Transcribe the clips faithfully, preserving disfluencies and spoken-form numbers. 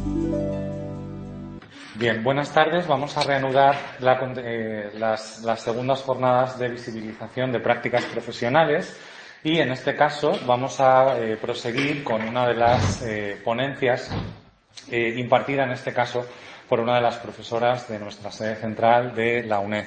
Bien, buenas tardes. Vamos a reanudar la, eh, las, las segundas jornadas de visibilización de prácticas profesionales y en este caso vamos a eh, proseguir con una de las eh, ponencias eh, impartida en este caso por una de las profesoras de nuestra sede central de la UNED.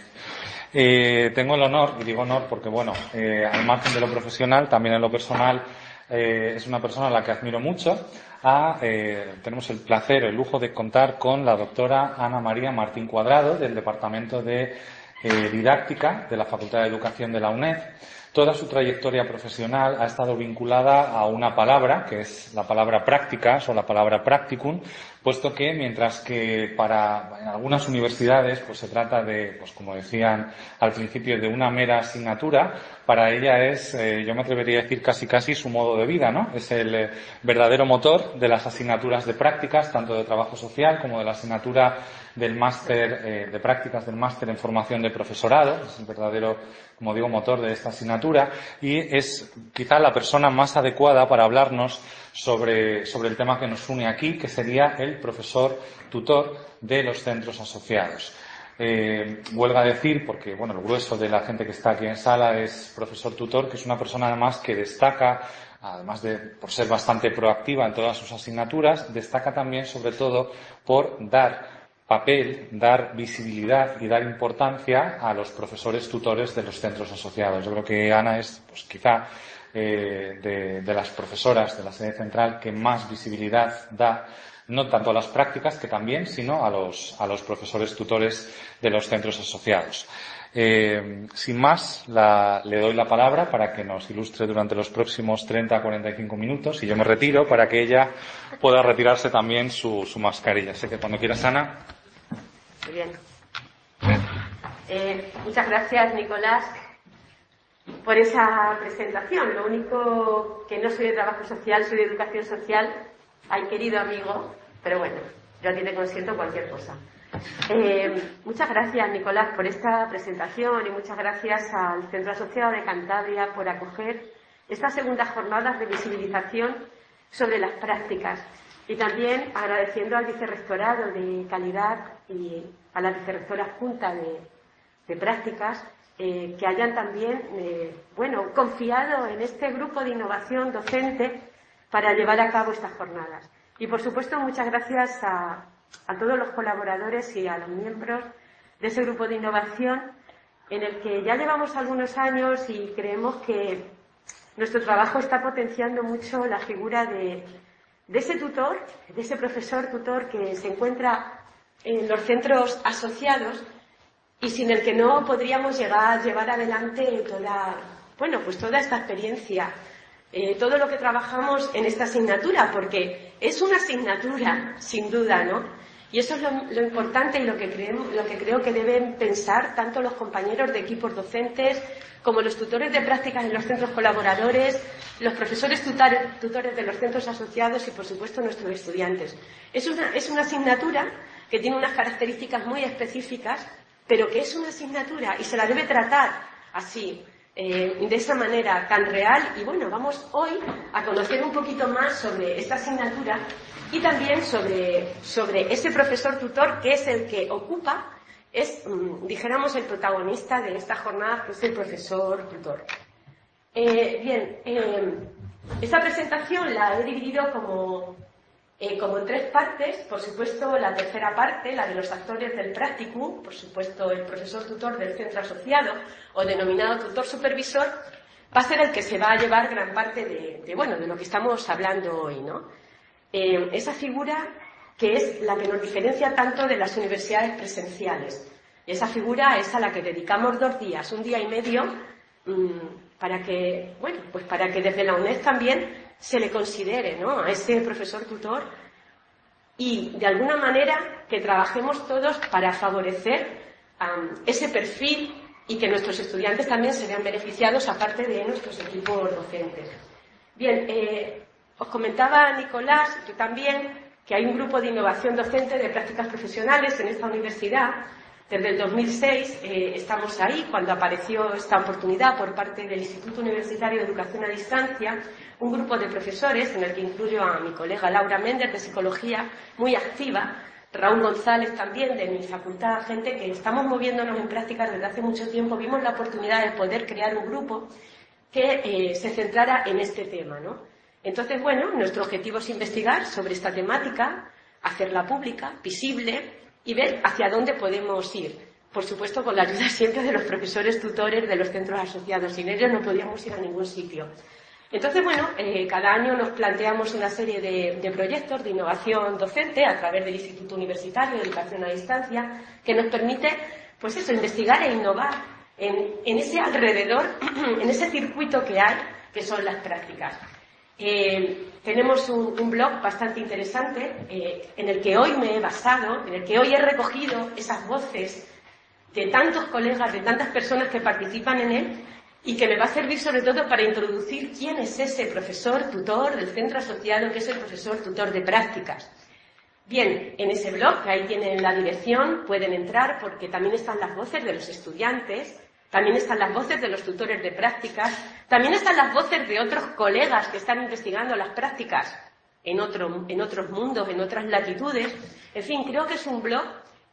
Eh, tengo el honor, y digo honor porque, bueno, eh, al margen de lo profesional, también en lo personal, eh, es una persona a la que admiro mucho. A, eh, tenemos el placer, el lujo de contar con la doctora Ana María Martín Cuadrado, del Departamento de eh, Didáctica de la Facultad de Educación de la UNED. Toda su trayectoria profesional ha estado vinculada a una palabra, que es la palabra prácticas o la palabra practicum, puesto que mientras que para en algunas universidades pues se trata de, pues como decían al principio, de una mera asignatura, para ella es, eh, yo me atrevería a decir casi casi su modo de vida, ¿no? Es el eh, verdadero motor de las asignaturas de prácticas, tanto de trabajo social como de la asignatura del máster eh, de prácticas del máster en formación de profesorado. Es el verdadero, como digo, motor de esta asignatura y es quizá la persona más adecuada para hablarnos sobre, sobre el tema que nos une aquí, que sería el profesor tutor de los centros asociados. Eh, huelga decir, porque bueno, el grueso de la gente que está aquí en sala es profesor tutor, que es una persona además que destaca, además de por ser bastante proactiva en todas sus asignaturas, destaca también sobre todo por dar papel, dar visibilidad y dar importancia a los profesores tutores de los centros asociados. Yo creo que Ana es, pues quizá, eh, de, de las profesoras de la sede central que más visibilidad da, no tanto a las prácticas, que también, sino a los, a los profesores tutores de los centros asociados. Eh, sin más, la, le doy la palabra para que nos ilustre durante los próximos treinta a cuarenta y cinco minutos y yo me retiro para que ella pueda retirarse también su, su mascarilla. Sé que cuando quieras, Ana. Muy bien. Eh, muchas gracias, Nicolás, por esa presentación. Lo único que no soy de trabajo social, soy de educación social. Ay, querido amigo, pero bueno, yo a ti te consiento cualquier cosa. Eh, muchas gracias, Nicolás, por esta presentación y muchas gracias al Centro Asociado de Cantabria por acoger estas segundas jornadas de visibilización sobre las prácticas y también agradeciendo al Vicerrectorado de Calidad y a la Vicerrectora Junta de, de Prácticas eh, que hayan también eh, bueno, confiado en este grupo de innovación docente para llevar a cabo estas jornadas. Y, por supuesto, muchas gracias a, a todos los colaboradores y a los miembros de ese grupo de innovación en el que ya llevamos algunos años y creemos que nuestro trabajo está potenciando mucho la figura de, de ese tutor, de ese profesor tutor que se encuentra en los centros asociados y sin el que no podríamos llegar, llevar adelante toda, bueno, pues toda esta experiencia. Eh, todo lo que trabajamos en esta asignatura, porque es una asignatura, sin duda, ¿no? Y eso es lo, lo importante y lo que, creemos, lo que creo que deben pensar tanto los compañeros de equipos docentes como los tutores de prácticas en los centros colaboradores, los profesores tutores, tutores de los centros asociados y, por supuesto, nuestros estudiantes. Es una, es una asignatura que tiene unas características muy específicas, pero que es una asignatura y se la debe tratar así. Eh, de esa manera tan real y bueno, vamos hoy a conocer un poquito más sobre esta asignatura y también sobre, sobre ese profesor tutor que es el que ocupa, es, mmm, dijéramos, el protagonista de esta jornada, que es el profesor tutor. Eh, bien, eh, esta presentación la he dividido como, eh, como en tres partes. Por supuesto, la tercera parte, la de los actores del practicum, por supuesto, el profesor tutor del centro asociado o denominado tutor supervisor, va a ser el que se va a llevar gran parte de, de, bueno, de lo que estamos hablando hoy, ¿no? Eh, esa figura que es la que nos diferencia tanto de las universidades presenciales. Y esa figura es a la que dedicamos dos días, un día y medio, mmm, para que, bueno, pues para que desde la UNED también se le considere, ¿no?, a ese profesor tutor y de alguna manera que trabajemos todos para favorecer um, ese perfil y que nuestros estudiantes también se vean beneficiados aparte de nuestros equipos docentes. Bien, eh, os comentaba Nicolás, yo también, que hay un grupo de innovación docente de prácticas profesionales en esta universidad Desde el dos mil seis eh, estamos ahí, cuando apareció esta oportunidad por parte del Instituto Universitario de Educación a Distancia, un grupo de profesores, en el que incluyo a mi colega Laura Méndez, de Psicología, muy activa, Raúl González también, de mi facultad, gente que estamos moviéndonos en prácticas desde hace mucho tiempo, vimos la oportunidad de poder crear un grupo que eh, se centrara en este tema, ¿no? Entonces, bueno, nuestro objetivo es investigar sobre esta temática, hacerla pública, visible, y ver hacia dónde podemos ir. Por supuesto, con la ayuda siempre de los profesores tutores de los centros asociados. Sin ellos no podíamos ir a ningún sitio. Entonces, bueno, eh, cada año nos planteamos una serie de, de proyectos de innovación docente a través del Instituto Universitario de Educación a Distancia, que nos permite, pues eso, investigar e innovar en, en ese alrededor, en ese circuito que hay, que son las prácticas. Eh, tenemos un, un blog bastante interesante eh, en el que hoy me he basado, en el que hoy he recogido esas voces de tantos colegas, de tantas personas que participan en él y que me va a servir sobre todo para introducir quién es ese profesor tutor del centro asociado, que es el profesor tutor de prácticas. Bien, en ese blog, que ahí tienen la dirección, pueden entrar porque también están las voces de los estudiantes, también están las voces de los tutores de prácticas, también están las voces de otros colegas que están investigando las prácticas en, otro, en otros mundos, en otras latitudes. En fin, creo que es un blog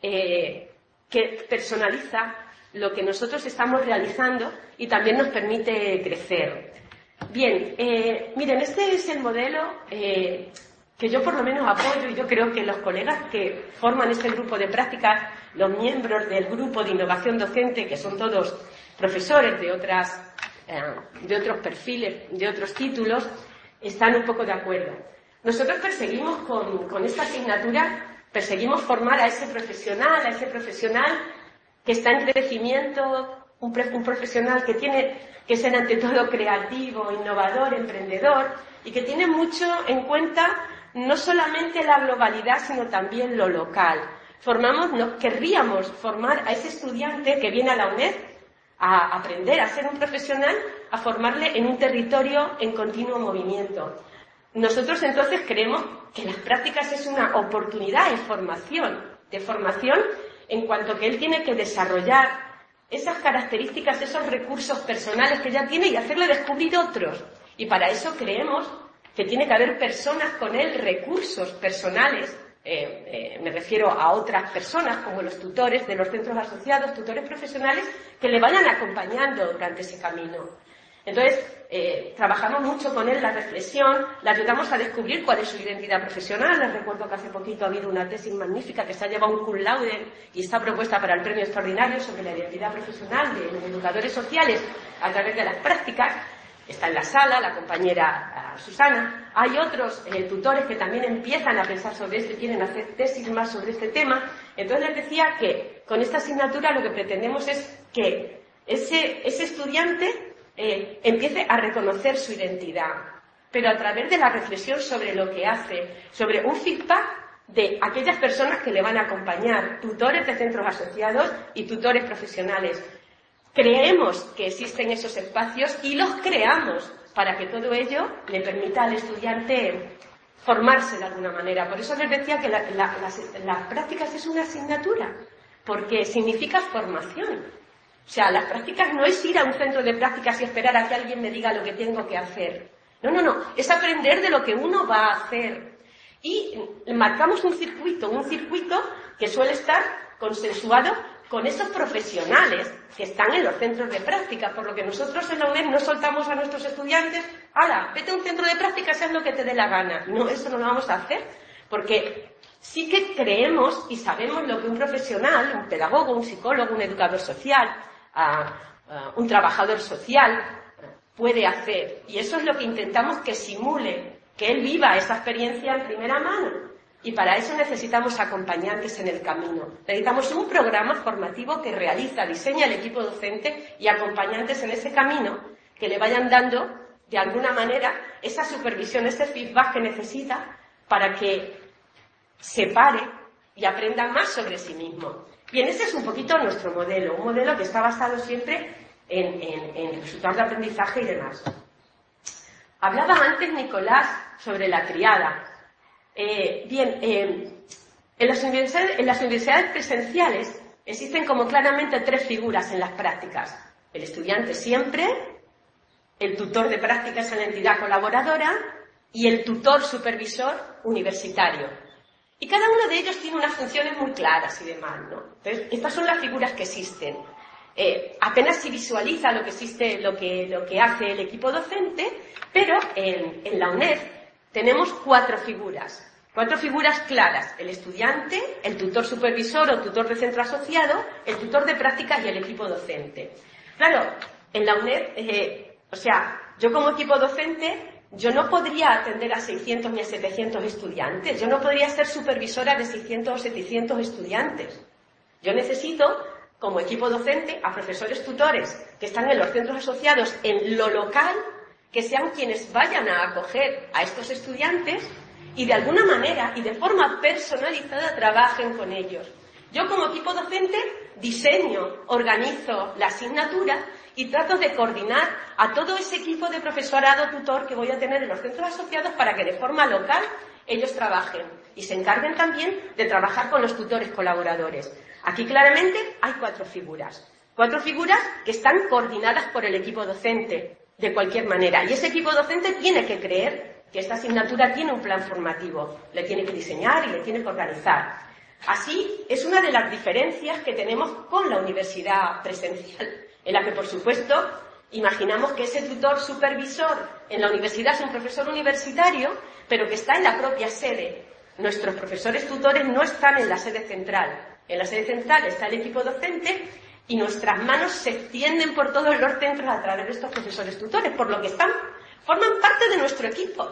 eh, que personaliza lo que nosotros estamos realizando y también nos permite crecer. Bien, eh, miren, este es el modelo eh, que yo por lo menos apoyo, y yo creo que los colegas que forman este grupo de prácticas, los miembros del grupo de innovación docente, que son todos profesores de, otras, eh, de otros perfiles, de otros títulos, están un poco de acuerdo. Nosotros perseguimos con, con esta asignatura, perseguimos formar a ese profesional, a ese profesional que está en crecimiento, un, un profesional que tiene que ser ante todo creativo, innovador, emprendedor, y que tiene mucho en cuenta no solamente la globalidad, sino también lo local. Formamos, nos querríamos formar a ese estudiante que viene a la UNED a aprender a ser un profesional, a formarle en un territorio en continuo movimiento. Nosotros entonces creemos que las prácticas es una oportunidad de formación, de formación en cuanto que él tiene que desarrollar esas características, esos recursos personales que ya tiene y hacerle descubrir otros. Y para eso creemos que tiene que haber personas con él, recursos personales, eh, eh, me refiero a otras personas como los tutores de los centros asociados, tutores profesionales, que le vayan acompañando durante ese camino. Entonces, eh, trabajamos mucho con él la reflexión, le ayudamos a descubrir cuál es su identidad profesional. Les recuerdo que hace poquito ha habido una tesis magnífica que se ha llevado un cum laude y está propuesta para el premio extraordinario sobre la identidad profesional de los educadores sociales a través de las prácticas. Está en la sala la compañera uh, Susana. Hay otros eh, tutores que también empiezan a pensar sobre esto y quieren hacer tesis más sobre este tema. Entonces les decía que con esta asignatura lo que pretendemos es que ese, ese estudiante Eh, empiece a reconocer su identidad, pero a través de la reflexión sobre lo que hace, sobre un feedback de aquellas personas que le van a acompañar, tutores de centros asociados y tutores profesionales. Creemos que existen esos espacios y los creamos para que todo ello le permita al estudiante formarse de alguna manera. Por eso les decía que la, la, las, las prácticas es una asignatura, porque significa formación. O sea, las prácticas no es ir a un centro de prácticas y esperar a que alguien me diga lo que tengo que hacer. No, no, no. Es aprender de lo que uno va a hacer. Y marcamos un circuito, un circuito que suele estar consensuado con esos profesionales que están en los centros de prácticas. Por lo que nosotros en la UNED no soltamos a nuestros estudiantes, ¡hala, vete a un centro de prácticas, haz lo que te dé la gana! No, eso no lo vamos a hacer. Porque sí que creemos y sabemos lo que un profesional, un pedagogo, un psicólogo, un educador social, A, a un trabajador social puede hacer, y eso es lo que intentamos que simule, que él viva esa experiencia en primera mano, y para eso necesitamos acompañantes en el camino. Necesitamos un programa formativo que realiza, diseña el equipo docente y acompañantes en ese camino que le vayan dando de alguna manera esa supervisión, ese feedback que necesita para que se pare y aprenda más sobre sí mismo. Bien, ese es un poquito nuestro modelo, un modelo que está basado siempre en, en, en resultados de aprendizaje y demás. Hablaba antes Nicolás sobre la triada. Eh, bien, eh, en, las universidades, en las universidades presenciales existen como claramente tres figuras en las prácticas. El estudiante siempre, el tutor de prácticas en la entidad colaboradora y el tutor supervisor universitario. Y cada uno de ellos tiene unas funciones muy claras y demás, ¿no? Entonces, estas son las figuras que existen. Eh, apenas se visualiza lo que existe, lo que, lo que hace el equipo docente, pero en, en la UNED tenemos cuatro figuras. Cuatro figuras claras: el estudiante, el tutor supervisor o tutor de centro asociado, el tutor de prácticas y el equipo docente. Claro, en la UNED, eh, o sea, yo como equipo docente, yo no podría atender a seiscientos ni a setecientos estudiantes, yo no podría ser supervisora de seiscientos o setecientos estudiantes. Yo necesito, como equipo docente, a profesores tutores que están en los centros asociados en lo local, que sean quienes vayan a acoger a estos estudiantes y de alguna manera y de forma personalizada trabajen con ellos. Yo como equipo docente diseño, organizo la asignatura y trato de coordinar a todo ese equipo de profesorado tutor que voy a tener en los centros asociados para que de forma local ellos trabajen y se encarguen también de trabajar con los tutores colaboradores. Aquí claramente hay cuatro figuras. Cuatro figuras que están coordinadas por el equipo docente de cualquier manera. Y ese equipo docente tiene que creer que esta asignatura tiene un plan formativo, le tiene que diseñar y le tiene que organizar. Así, es una de las diferencias que tenemos con la universidad presencial, en la que, por supuesto, imaginamos que ese tutor supervisor en la universidad es un profesor universitario, pero que está en la propia sede. Nuestros profesores tutores no están en la sede central. En la sede central está el equipo docente y nuestras manos se extienden por todos los centros a través de estos profesores tutores, por lo que están, forman parte de nuestro equipo.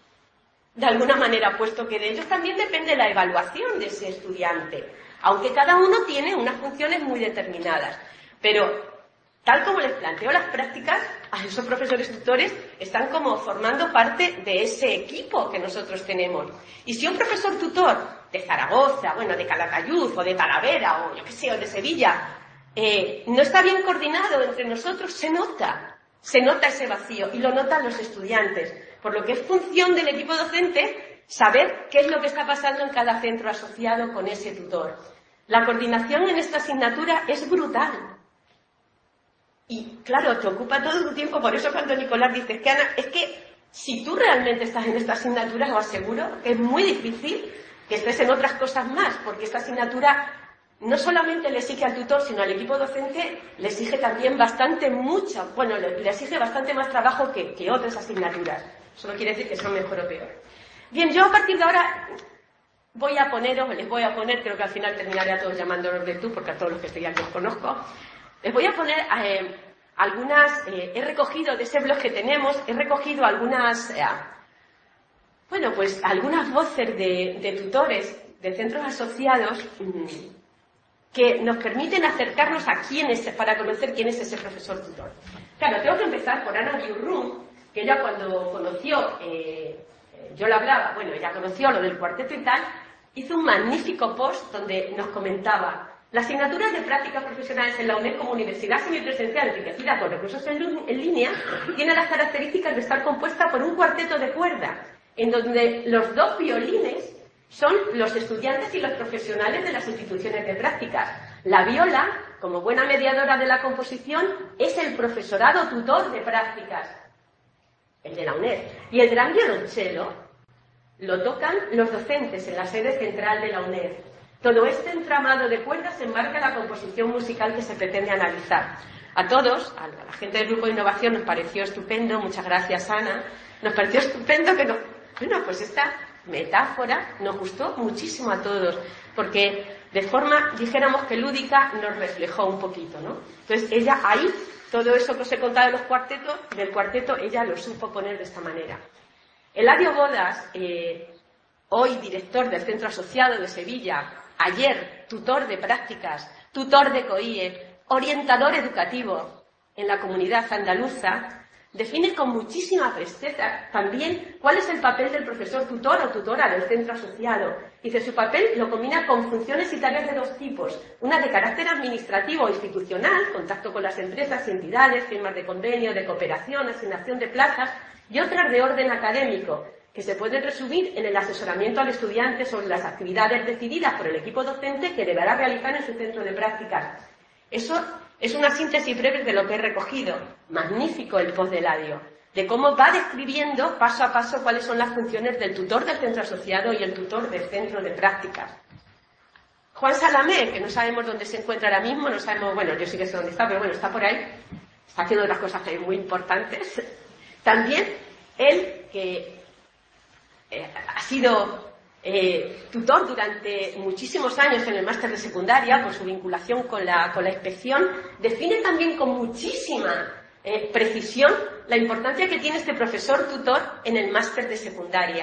De alguna manera, puesto que de ellos también depende la evaluación de ese estudiante, aunque cada uno tiene unas funciones muy determinadas. Pero, tal como les planteo las prácticas, a esos profesores tutores están como formando parte de ese equipo que nosotros tenemos. Y si un profesor tutor de Zaragoza, bueno, de Calatayud, o de Talavera, o yo qué sé, o de Sevilla, eh, no está bien coordinado entre nosotros, se nota, se nota ese vacío, y lo notan los estudiantes. Por lo que es función del equipo docente saber qué es lo que está pasando en cada centro asociado con ese tutor. La coordinación en esta asignatura es brutal. Y claro, te ocupa todo tu tiempo, por eso cuando Nicolás dice, es que, Ana, es que si tú realmente estás en esta asignatura, os aseguro que es muy difícil que estés en otras cosas más, porque esta asignatura no solamente le exige al tutor, sino al equipo docente le exige también bastante mucho, bueno, le, le exige bastante más trabajo que, que otras asignaturas. Eso no quiere decir que son mejor o peor. Bien, yo a partir de ahora voy a poneros, les voy a poner, creo que al final terminaré a todos llamándolos de tú, porque a todos los que estoy aquí os conozco. Les voy a poner eh, algunas, eh, he recogido de ese blog que tenemos, he recogido algunas, eh, bueno, pues algunas voces de, de tutores de centros asociados mmm, que nos permiten acercarnos a quién es, para conocer quién es ese profesor tutor. Claro, tengo que empezar por Ana Biurrun, que ella cuando conoció, eh, yo la hablaba, bueno, ella conoció lo del cuarteto y tal, hizo un magnífico post donde nos comentaba: la asignatura de prácticas profesionales en la UNED como universidad semipresencial enriquecida con recursos en, en línea tiene las características de estar compuesta por un cuarteto de cuerda, en donde los dos violines son los estudiantes y los profesionales de las instituciones de prácticas. La viola, como buena mediadora de la composición, es el profesorado tutor de prácticas, el de la UNED. Y el gran violonchelo lo tocan los docentes en la sede central de la UNED. Todo este entramado de cuerdas enmarca la composición musical que se pretende analizar. A todos, a la gente del Grupo de Innovación, nos pareció estupendo, muchas gracias Ana, nos pareció estupendo que no... Bueno, pues esta metáfora nos gustó muchísimo a todos, porque de forma, dijéramos que lúdica, nos reflejó un poquito, ¿no? Entonces ella ahí, todo eso que os he contado de los cuartetos, del cuarteto, ella lo supo poner de esta manera. Eladio Bodas, eh, hoy director del Centro Asociado de Sevilla, ayer tutor de prácticas, tutor de COIE, orientador educativo en la comunidad andaluza, define con muchísima presteza también cuál es el papel del profesor tutor o tutora del centro asociado. Dice, su papel lo combina con funciones y tareas de dos tipos, una de carácter administrativo o institucional, contacto con las empresas y entidades, firmas de convenio, de cooperación, asignación de plazas, y otras de orden académico, que se pueden resumir en el asesoramiento al estudiante sobre las actividades decididas por el equipo docente que deberá realizar en su centro de prácticas. Eso es una síntesis breve de lo que he recogido. Magnífico el post de Eladio, de cómo va describiendo paso a paso cuáles son las funciones del tutor del centro asociado y el tutor del centro de prácticas. Juan Salamé, que no sabemos dónde se encuentra ahora mismo, no sabemos, bueno, yo sí que sé dónde está, pero bueno, está por ahí, está haciendo otras cosas muy importantes. También él, que eh, ha sido eh, tutor durante muchísimos años en el máster de secundaria, por su vinculación con la, con la inspección, define también con muchísima eh, precisión la importancia que tiene este profesor tutor en el máster de secundaria.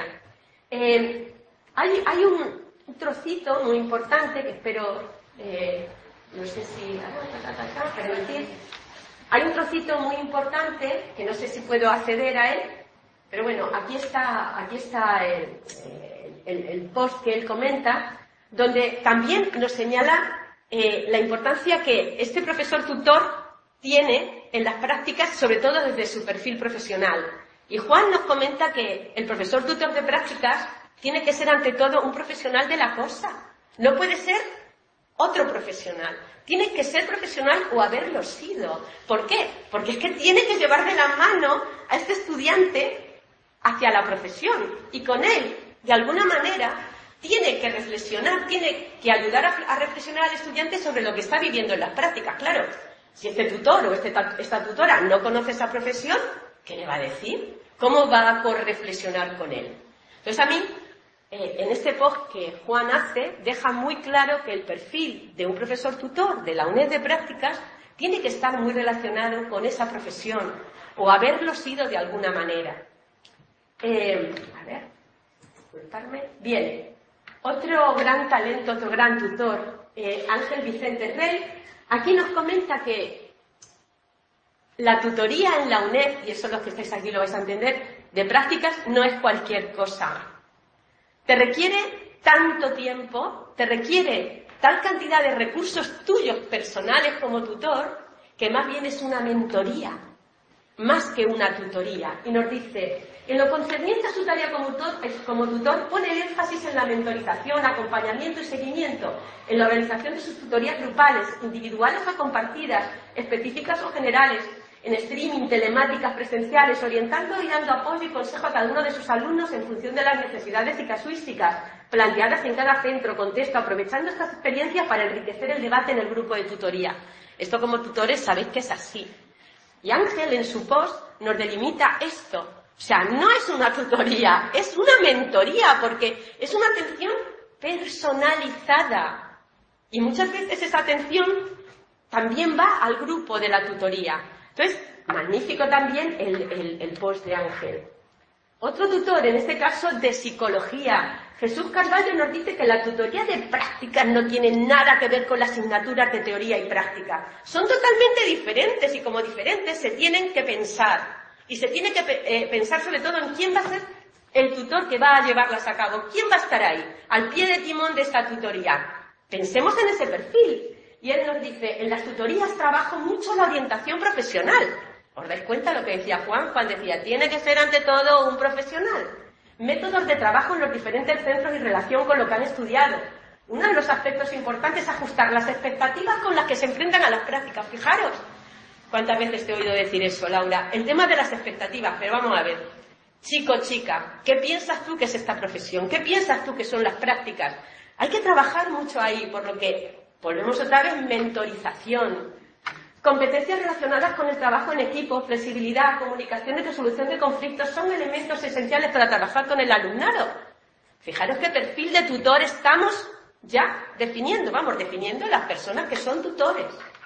Eh, hay, hay un, un trocito muy importante que espero, eh, no sé si, permitir, hay un trocito muy importante que no sé si puedo acceder a él, pero bueno, aquí está, aquí está el, el, el post que él comenta, donde también nos señala eh, la importancia que este profesor tutor tiene en las prácticas, sobre todo desde su perfil profesional. Y Juan nos comenta que el profesor tutor de prácticas tiene que ser ante todo un profesional de la cosa. No puede ser otro profesional. Tiene que ser profesional o haberlo sido. ¿Por qué? Porque es que tiene que llevar de la mano a este estudiante hacia la profesión. Y con él, de alguna manera, tiene que reflexionar, tiene que ayudar a, a reflexionar al estudiante sobre lo que está viviendo en las prácticas. Claro, si este tutor o este, esta tutora no conoce esa profesión, ¿qué le va a decir? ¿Cómo va a correflexionar con él? Entonces, a mí, eh, en este post que Juan hace, deja muy claro que el perfil de un profesor tutor de la UNED de prácticas tiene que estar muy relacionado con esa profesión o haberlo sido de alguna manera. Eh, a ver, disculparme. Bien, otro gran talento, otro gran tutor, eh, Ángel Vicente Rey, aquí nos comenta que la tutoría en la UNED, y eso los que estáis aquí lo vais a entender, de prácticas no es cualquier cosa. Te requiere tanto tiempo, te requiere tal cantidad de recursos tuyos personales como tutor, que más bien es una mentoría, más que una tutoría. Y nos dice, en lo concerniente a su tarea como tutor, como tutor, pone el énfasis en la mentorización, acompañamiento y seguimiento, en la organización de sus tutorías grupales, individuales o compartidas, específicas o generales, en streaming, telemáticas, presenciales, orientando y dando apoyo y consejo a cada uno de sus alumnos en función de las necesidades y casuísticas planteadas en cada centro, contexto, aprovechando estas experiencias para enriquecer el debate en el grupo de tutoría. Esto como tutores sabéis que es así. Y Ángel en su post nos delimita esto. O sea, no es una tutoría, es una mentoría, porque es una atención personalizada. Y muchas veces esa atención también va al grupo de la tutoría. Entonces, magnífico también el, el, el post de Ángel. Otro tutor, en este caso de psicología, Jesús Carballo, nos dice que la tutoría de prácticas no tiene nada que ver con las asignaturas de teoría y práctica. Son totalmente diferentes y como diferentes se tienen que pensar. Y se tiene que eh, pensar sobre todo en quién va a ser el tutor que va a llevarlas a cabo. ¿Quién va a estar ahí, al pie de timón de esta tutoría? Pensemos en ese perfil. Y él nos dice, en las tutorías trabajo mucho la orientación profesional. ¿Os dais cuenta de lo que decía Juan? Juan decía, tiene que ser ante todo un profesional. Métodos de trabajo en los diferentes centros y relación con lo que han estudiado. Uno de los aspectos importantes es ajustar las expectativas con las que se enfrentan a las prácticas. Fijaros, ¿cuántas veces te he oído decir eso, Laura? El tema de las expectativas, pero vamos a ver. Chico, chica, ¿qué piensas tú que es esta profesión? ¿Qué piensas tú que son las prácticas? Hay que trabajar mucho ahí, por lo que volvemos otra vez, mentorización. Competencias relacionadas con el trabajo en equipo, flexibilidad, comunicación y resolución de conflictos son elementos esenciales para trabajar con el alumnado. Fijaros qué perfil de tutor estamos ya definiendo, vamos, definiendo las personas que son tutores.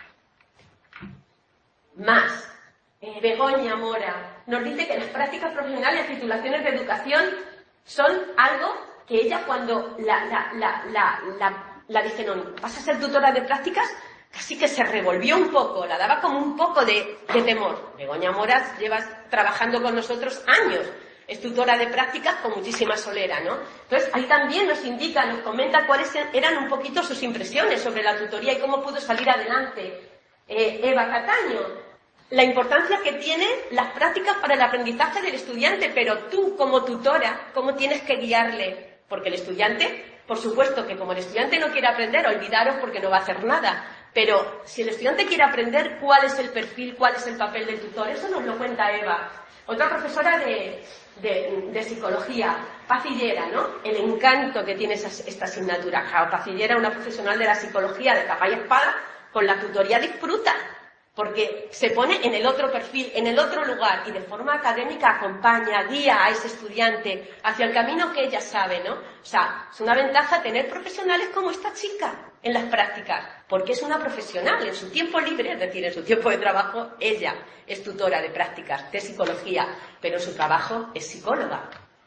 Más, eh, Begoña Mora nos dice que las prácticas profesionales y titulaciones de educación son algo que ella cuando la, la, la, la, la, la dijeron, ¿vas a ser tutora de prácticas? Casi que se revolvió un poco, la daba como un poco de, de temor. Begoña Mora lleva trabajando con nosotros años, es tutora de prácticas con muchísima solera, ¿no? Entonces, ahí también nos indica, nos comenta cuáles eran un poquito sus impresiones sobre la tutoría y cómo pudo salir adelante. Eh, Eva Cataño, la importancia que tienen las prácticas para el aprendizaje del estudiante, pero tú, como tutora, ¿cómo tienes que guiarle? Porque el estudiante, por supuesto que como el estudiante no quiere aprender, olvidaros porque no va a hacer nada. Pero si el estudiante quiere aprender cuál es el perfil, cuál es el papel del tutor, eso nos lo cuenta Eva, otra profesora de, de, de psicología, Pacillera, ¿no? El encanto que tiene esa, esta asignatura. Pacillera, una profesional de la psicología de capa y espada, con la tutoría disfruta, porque se pone en el otro perfil, en el otro lugar, y de forma académica acompaña, guía a ese estudiante hacia el camino que ella sabe, ¿no? O sea, es una ventaja tener profesionales como esta chica en las prácticas, porque es una profesional en su tiempo libre, es decir, en su tiempo de trabajo, ella es tutora de prácticas de psicología, pero en su trabajo es psicóloga.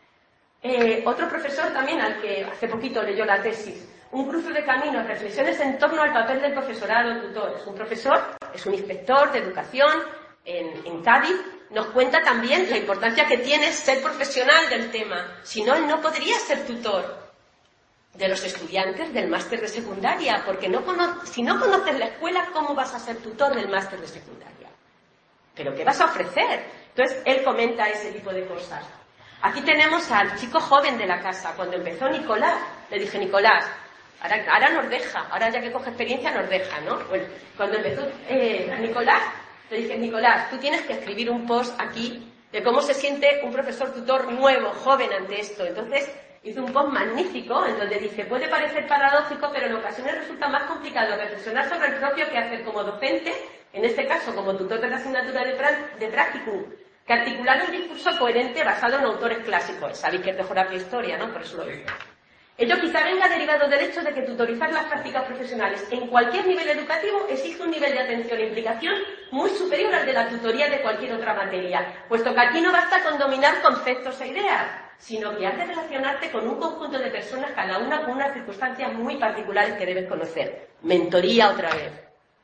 Eh, otro profesor también, al que hace poquito leyó la tesis, un cruce de caminos, reflexiones en torno al papel del profesorado tutor. Es un profesor, es un inspector de educación en, en Cádiz. Nos cuenta también la importancia que tiene ser profesional del tema. Si no, él no podría ser tutor de los estudiantes del máster de secundaria, porque no cono- si no conoces la escuela, ¿cómo vas a ser tutor del máster de secundaria? ¿Pero qué vas a ofrecer? Entonces, él comenta ese tipo de cosas. Aquí tenemos al chico joven de la casa. Cuando empezó Nicolás, le dije, Nicolás, Ahora, ahora nos deja, ahora ya que coge experiencia nos deja, ¿no? Bueno, cuando empezó eh, Nicolás, le dije, Nicolás, tú tienes que escribir un post aquí de cómo se siente un profesor tutor nuevo, joven ante esto. Entonces hizo un post magnífico en donde dice, puede parecer paradójico, pero en ocasiones resulta más complicado reflexionar sobre el propio que hacer como docente, en este caso como tutor de la asignatura de, de Practicum, que articular un discurso coherente basado en autores clásicos. Sabéis que es mejor la prehistoria, ¿no? Por eso lo digo. Ello quizá venga derivado del hecho de que tutorizar las prácticas profesionales en cualquier nivel educativo exige un nivel de atención e implicación muy superior al de la tutoría de cualquier otra materia, puesto que aquí no basta con dominar conceptos e ideas, sino que has de relacionarte con un conjunto de personas, cada una con unas circunstancias muy particulares que debes conocer. Mentoría otra vez.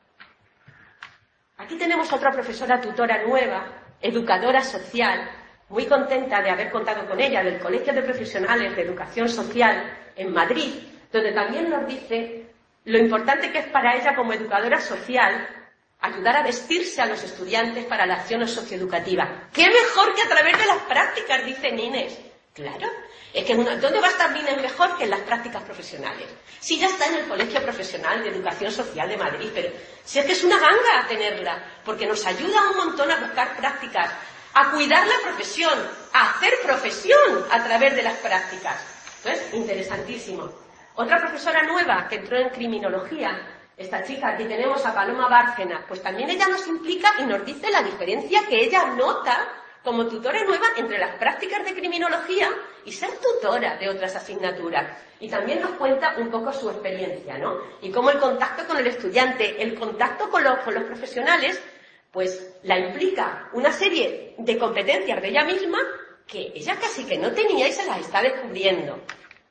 Aquí tenemos a otra profesora tutora nueva, educadora social, muy contenta de haber contado con ella, del Colegio de Profesionales de Educación Social en Madrid, donde también nos dice lo importante que es para ella como educadora social ayudar a vestirse a los estudiantes para la acción socioeducativa. ¿Qué mejor que a través de las prácticas?, dice Nines. Claro, es que una, ¿dónde va a estar Nines mejor que en las prácticas profesionales? Si ya está en el Colegio Profesional de Educación Social de Madrid, pero si es que es una ganga tenerla, porque nos ayuda un montón a buscar prácticas, a cuidar la profesión, a hacer profesión a través de las prácticas. Entonces, interesantísimo. Otra profesora nueva que entró en criminología, esta chica, aquí tenemos a Paloma Bárcena, pues también ella nos implica y nos dice la diferencia que ella nota como tutora nueva entre las prácticas de criminología y ser tutora de otras asignaturas. Y también nos cuenta un poco su experiencia, ¿no? Y cómo el contacto con el estudiante, el contacto con los, con los profesionales, pues la implica una serie de competencias de ella misma que ella casi que no tenía y se las está descubriendo.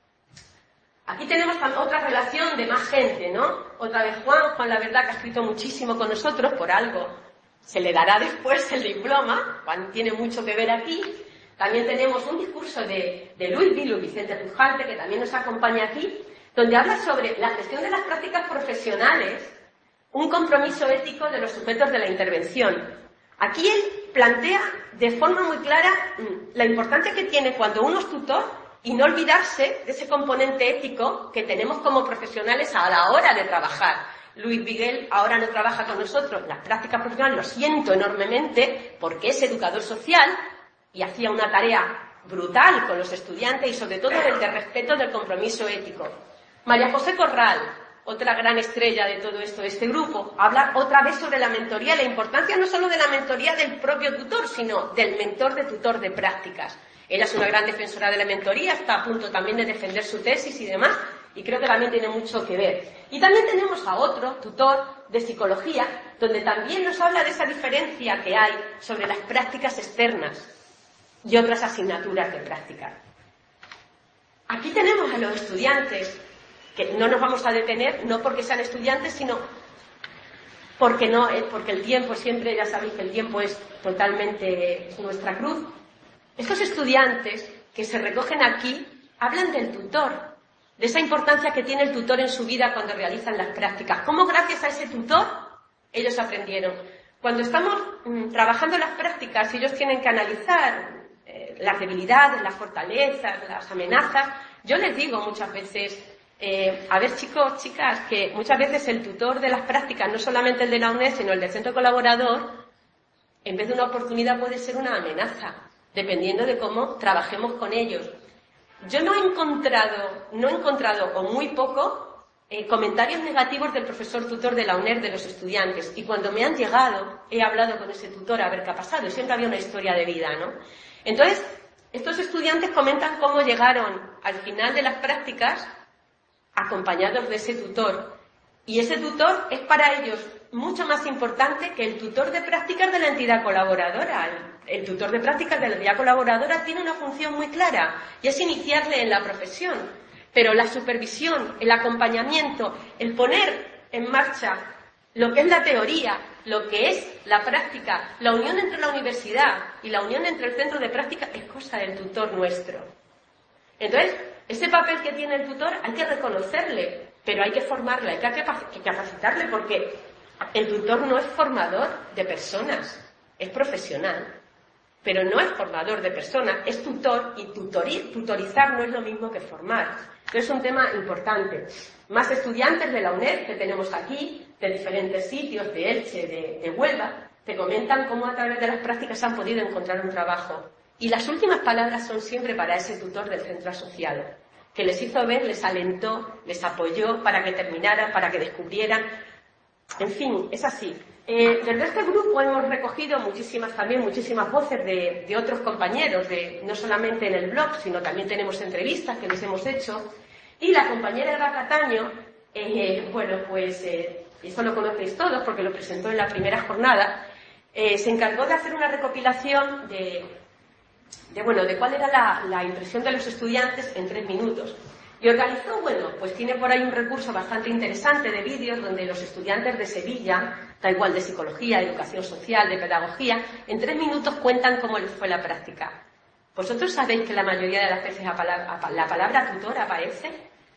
Aquí tenemos otra relación de más gente, ¿no? Otra vez Juan, Juan la verdad que ha escrito muchísimo con nosotros, por algo se le dará después el diploma, Juan tiene mucho que ver aquí. También tenemos un discurso de, de Luis Vilu, Vicente Pujante, que también nos acompaña aquí, donde habla sobre la gestión de las prácticas profesionales, un compromiso ético de los sujetos de la intervención. Aquí él plantea de forma muy clara la importancia que tiene cuando uno es tutor y no olvidarse de ese componente ético que tenemos como profesionales a la hora de trabajar. Luis Miguel ahora no trabaja con nosotros las prácticas profesionales, lo siento enormemente, porque es educador social y hacía una tarea brutal con los estudiantes y sobre todo el de respeto del compromiso ético. María José Corral, otra gran estrella de todo esto, de este grupo, habla otra vez sobre la mentoría, la importancia no solo de la mentoría del propio tutor, sino del mentor de tutor de prácticas. Ella es una gran defensora de la mentoría, está a punto también de defender su tesis y demás, y creo que también tiene mucho que ver. Y también tenemos a otro tutor de psicología, donde también nos habla de esa diferencia que hay sobre las prácticas externas y otras asignaturas de práctica. Aquí tenemos a los estudiantes, que no nos vamos a detener, no porque sean estudiantes, sino porque, no, porque el tiempo siempre, ya sabéis que el tiempo es totalmente es nuestra cruz. Estos estudiantes que se recogen aquí hablan del tutor, de esa importancia que tiene el tutor en su vida cuando realizan las prácticas. ¿Cómo gracias a ese tutor ellos aprendieron? Cuando estamos mm, trabajando las prácticas, ellos tienen que analizar eh, las debilidades, las fortalezas, las amenazas. Yo les digo muchas veces, eh, a ver chicos, chicas, que muchas veces el tutor de las prácticas, no solamente el de la UNED, sino el del centro colaborador, en vez de una oportunidad puede ser una amenaza, dependiendo de cómo trabajemos con ellos. Yo no he encontrado, no he encontrado, o muy poco, Eh, comentarios negativos del profesor tutor de la UNED de los estudiantes, y cuando me han llegado he hablado con ese tutor a ver qué ha pasado, y siempre había una historia de vida, ¿no? Entonces, estos estudiantes comentan cómo llegaron al final de las prácticas acompañados de ese tutor, y ese tutor es para ellos mucho más importante que el tutor de prácticas de la entidad colaboradora. El, el tutor de prácticas de la entidad colaboradora tiene una función muy clara, y es iniciarle en la profesión. Pero la supervisión, el acompañamiento, el poner en marcha lo que es la teoría, lo que es la práctica, la unión entre la universidad y la unión entre el centro de práctica es cosa del tutor nuestro. Entonces, ese papel que tiene el tutor hay que reconocerle, pero hay que formarle, hay que capacitarle, porque el tutor no es formador de personas, es profesional. Pero no es formador de personas, es tutor, y tutori, tutorizar no es lo mismo que formar. Entonces es un tema importante. Más estudiantes de la UNED que tenemos aquí, de diferentes sitios, de Elche, de, de Huelva, te comentan cómo a través de las prácticas han podido encontrar un trabajo. Y las últimas palabras son siempre para ese tutor del centro asociado, que les hizo ver, les alentó, les apoyó para que terminaran, para que descubrieran. En fin, es así. Eh, desde este grupo hemos recogido muchísimas, también muchísimas voces de, de otros compañeros, de, no solamente en el blog, sino también tenemos entrevistas que les hemos hecho. Y la compañera Eva Cataño, eh, bueno, pues, eh, eso lo conocéis todos porque lo presentó en la primera jornada, eh, se encargó de hacer una recopilación de, de, bueno, de cuál era la, la impresión de los estudiantes en tres minutos. Y organizó, bueno, pues tiene por ahí un recurso bastante interesante de vídeos donde los estudiantes de Sevilla, da igual de psicología, de educación social, de pedagogía, en tres minutos cuentan cómo les fue la práctica. ¿Vosotros sabéis que la mayoría de las veces la palabra, la palabra tutor aparece?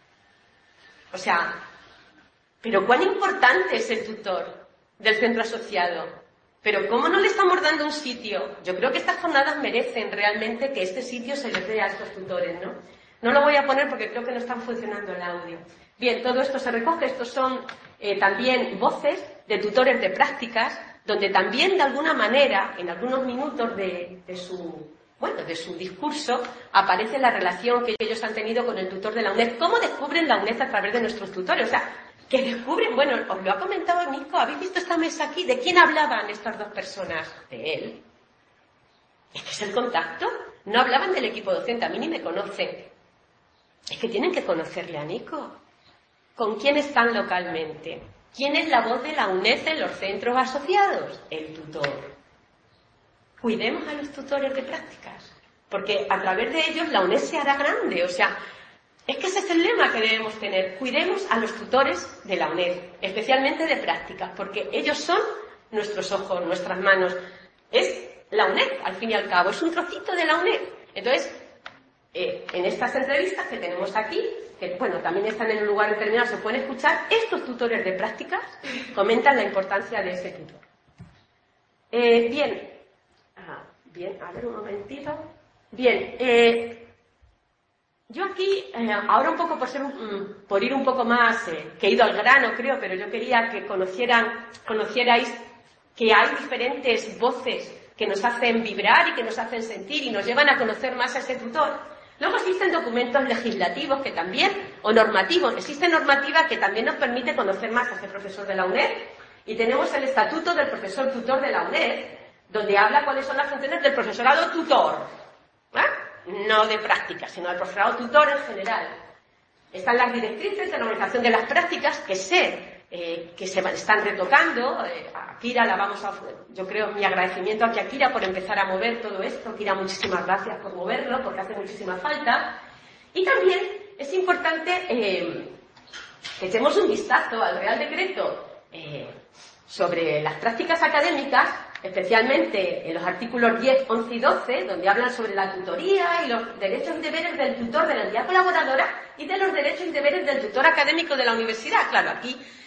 O sea, ¿pero cuán importante es el tutor del centro asociado? ¿Pero cómo no le estamos dando un sitio? Yo creo que estas jornadas merecen realmente que este sitio se les dé a estos tutores, ¿no? No lo voy a poner porque creo que no están funcionando el audio. Bien, todo esto se recoge. Estos son eh, también voces de tutores de prácticas, donde también de alguna manera, en algunos minutos de, de, su, bueno, de su discurso, aparece la relación que ellos han tenido con el tutor de la UNED. ¿Cómo descubren la UNED a través de nuestros tutores? O sea, que descubren, bueno, os lo ha comentado Nico, ¿habéis visto esta mesa aquí? ¿De quién hablaban estas dos personas? De él. Es que es el contacto. No hablaban del equipo docente, a mí ni me conocen. Es que tienen que conocerle a Nico. ¿Con quién están localmente? ¿Quién es la voz de la UNED en los centros asociados? El tutor. Cuidemos a los tutores de prácticas, porque a través de ellos la UNED se hará grande. O sea, es que ese es el lema que debemos tener. Cuidemos a los tutores de la UNED, especialmente de prácticas, porque ellos son nuestros ojos, nuestras manos. Es la UNED, al fin y al cabo, es un trocito de la UNED. Entonces, Eh, en estas entrevistas que tenemos aquí, que bueno, también están en un lugar determinado, se pueden escuchar, estos tutores de prácticas comentan la importancia de ese tutor. Eh, bien, ah, bien, a ver un momentito. Bien, eh, yo aquí, eh, ahora un poco por, ser un, por ir un poco más, eh, que he ido al grano creo, pero yo quería que conocieran, conocierais que hay diferentes voces que nos hacen vibrar y que nos hacen sentir y nos llevan a conocer más a ese tutor. Luego existen documentos legislativos que también, o normativos, existe normativa que también nos permite conocer más a ese profesor de la UNED, y tenemos el estatuto del profesor tutor de la UNED, donde habla cuáles son las funciones del profesorado tutor, ¿eh? No de prácticas, sino del profesorado tutor en general. Están las directrices de la organización de las prácticas que sé eh, que se están retocando. Eh, a Kira la vamos a... Yo creo mi agradecimiento aquí a Kira por empezar a mover todo esto. Kira, muchísimas gracias por moverlo, porque hace muchísima falta. Y también es importante eh, que echemos un vistazo al Real Decreto eh, sobre las prácticas académicas, especialmente en los artículos diez, once y doce, donde hablan sobre la tutoría y los derechos y deberes del tutor de la entidad colaboradora y de los derechos y deberes del tutor académico de la universidad. Claro, aquí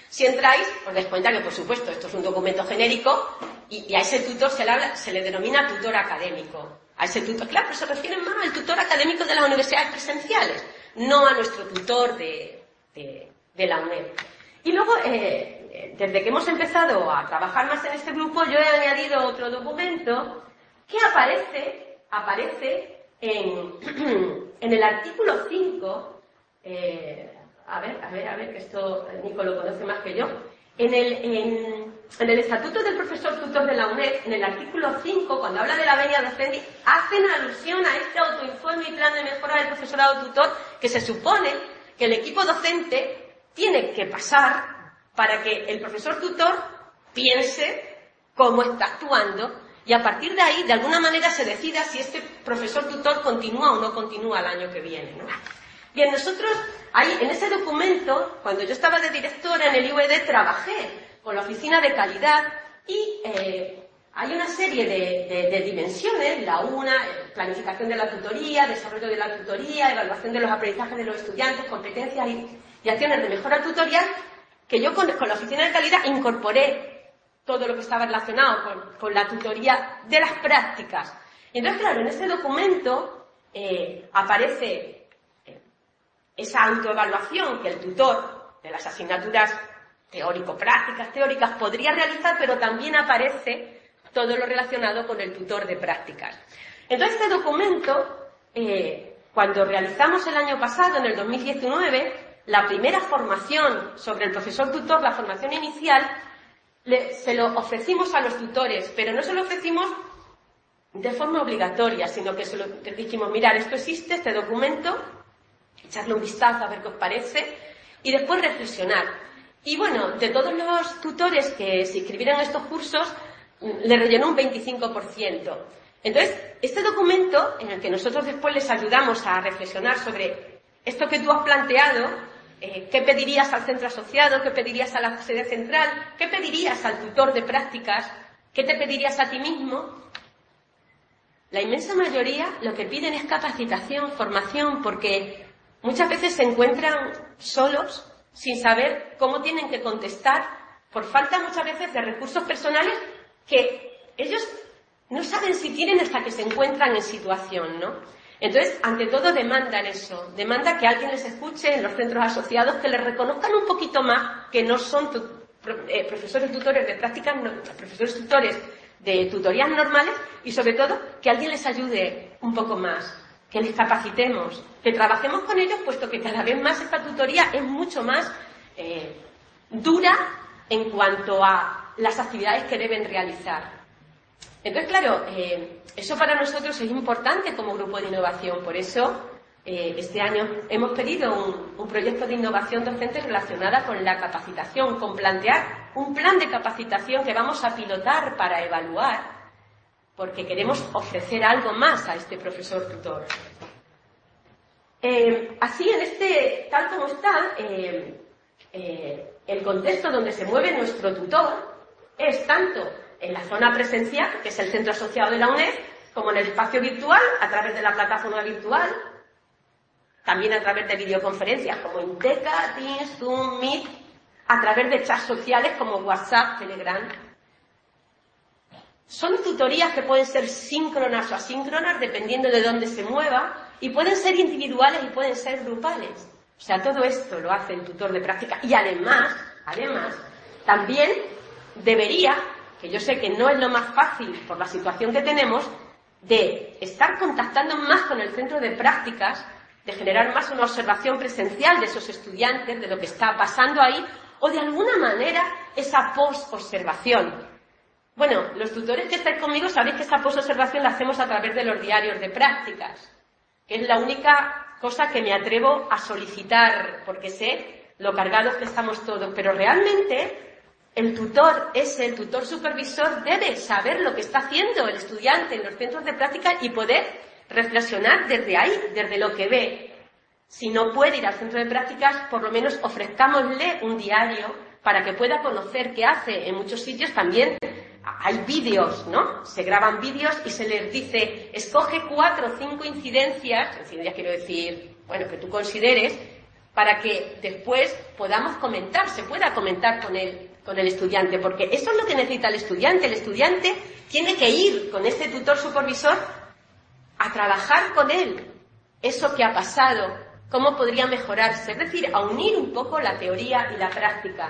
Si entráis, os dais cuenta que, por supuesto, esto es un documento genérico y, y a ese tutor se le, habla, se le denomina tutor académico. A ese tutor, claro, pero se refieren más al tutor académico de las universidades presenciales, no a nuestro tutor de, de, de la UNED. Y luego, eh, desde que hemos empezado a trabajar más en este grupo, yo he añadido otro documento que aparece, aparece en, en el artículo cinco, eh, a ver, a ver, a ver, que esto Nico lo conoce más que yo, en el, en, en el Estatuto del Profesor Tutor de la UNED, en el artículo cinco, cuando habla de la venia docente, hacen alusión a este autoinforme y plan de mejora del profesorado tutor, que se supone que el equipo docente tiene que pasar para que el profesor tutor piense cómo está actuando y a partir de ahí, de alguna manera, se decida si este profesor tutor continúa o no continúa el año que viene, ¿no? Bien, nosotros, ahí, en ese documento, cuando yo estaba de directora en el I U E D, trabajé con la oficina de calidad y eh, hay una serie de, de, de dimensiones, la una, planificación de la tutoría, desarrollo de la tutoría, evaluación de los aprendizajes de los estudiantes, competencias y, y acciones de mejora tutorial, que yo con, con la oficina de calidad incorporé todo lo que estaba relacionado con, con la tutoría de las prácticas. Y entonces, claro, en ese documento eh, aparece esa autoevaluación que el tutor de las asignaturas teórico-prácticas, teóricas, podría realizar, pero también aparece todo lo relacionado con el tutor de prácticas. Entonces, este documento, eh, cuando realizamos el año pasado, en el dos mil diecinueve, la primera formación sobre el profesor tutor, la formación inicial, le, se lo ofrecimos a los tutores, pero no se lo ofrecimos de forma obligatoria, sino que se lo que dijimos, mirad, esto existe, este documento, echarle un vistazo a ver qué os parece y después reflexionar. Y bueno, de todos los tutores que se inscribieron en estos cursos, le rellenó un veinticinco por ciento. Entonces, este documento, en el que nosotros después les ayudamos a reflexionar sobre esto que tú has planteado, eh, qué pedirías al centro asociado, qué pedirías a la sede central, qué pedirías al tutor de prácticas, qué te pedirías a ti mismo. La inmensa mayoría lo que piden es capacitación, formación, porque muchas veces se encuentran solos, sin saber cómo tienen que contestar, por falta muchas veces de recursos personales que ellos no saben si tienen hasta que se encuentran en situación, ¿no? Entonces, ante todo, demandan eso, demanda que alguien les escuche en los centros asociados, que les reconozcan un poquito más que no son tu, eh, profesores tutores de prácticas, no, profesores tutores de tutorías normales y, sobre todo, que alguien les ayude un poco más, que les capacitemos, que trabajemos con ellos, puesto que cada vez más esta tutoría es mucho más eh, dura en cuanto a las actividades que deben realizar. Entonces, claro, eh, eso para nosotros es importante como grupo de innovación. Por eso, eh, este año hemos pedido un, un proyecto de innovación docente relacionada con la capacitación, con plantear un plan de capacitación que vamos a pilotar para evaluar, porque queremos ofrecer algo más a este profesor tutor. Eh, así, en este, tal como está, eh, eh, el contexto donde se mueve nuestro tutor es tanto en la zona presencial, que es el centro asociado de la UNED, como en el espacio virtual, a través de la plataforma virtual, también a través de videoconferencias como Inteca, Teams, Zoom, Meet, a través de chats sociales como WhatsApp, Telegram. Son tutorías que pueden ser síncronas o asíncronas, dependiendo de dónde se mueva, y pueden ser individuales y pueden ser grupales. O sea, todo esto lo hace el tutor de práctica. Y además, además, también debería, que yo sé que no es lo más fácil por la situación que tenemos, de estar contactando más con el centro de prácticas, de generar más una observación presencial de esos estudiantes, de lo que está pasando ahí, o de alguna manera esa post-observación. Bueno, los tutores que estáis conmigo sabéis que esa post-observación la hacemos a través de los diarios de prácticas, que es la única cosa que me atrevo a solicitar, porque sé lo cargados que estamos todos, pero realmente el tutor, ese, el tutor supervisor, debe saber lo que está haciendo el estudiante en los centros de práctica y poder reflexionar desde ahí, desde lo que ve. Si no puede ir al centro de prácticas, por lo menos ofrezcámosle un diario para que pueda conocer qué hace. En muchos sitios también hay vídeos, ¿no? Se graban vídeos y se les dice, escoge cuatro o cinco incidencias, incidencias quiero decir, bueno, que tú consideres, para que después podamos comentar, se pueda comentar con el, con el estudiante, porque eso es lo que necesita el estudiante. El estudiante tiene que ir con este tutor supervisor a trabajar con él eso que ha pasado, cómo podría mejorarse, es decir, a unir un poco la teoría y la práctica.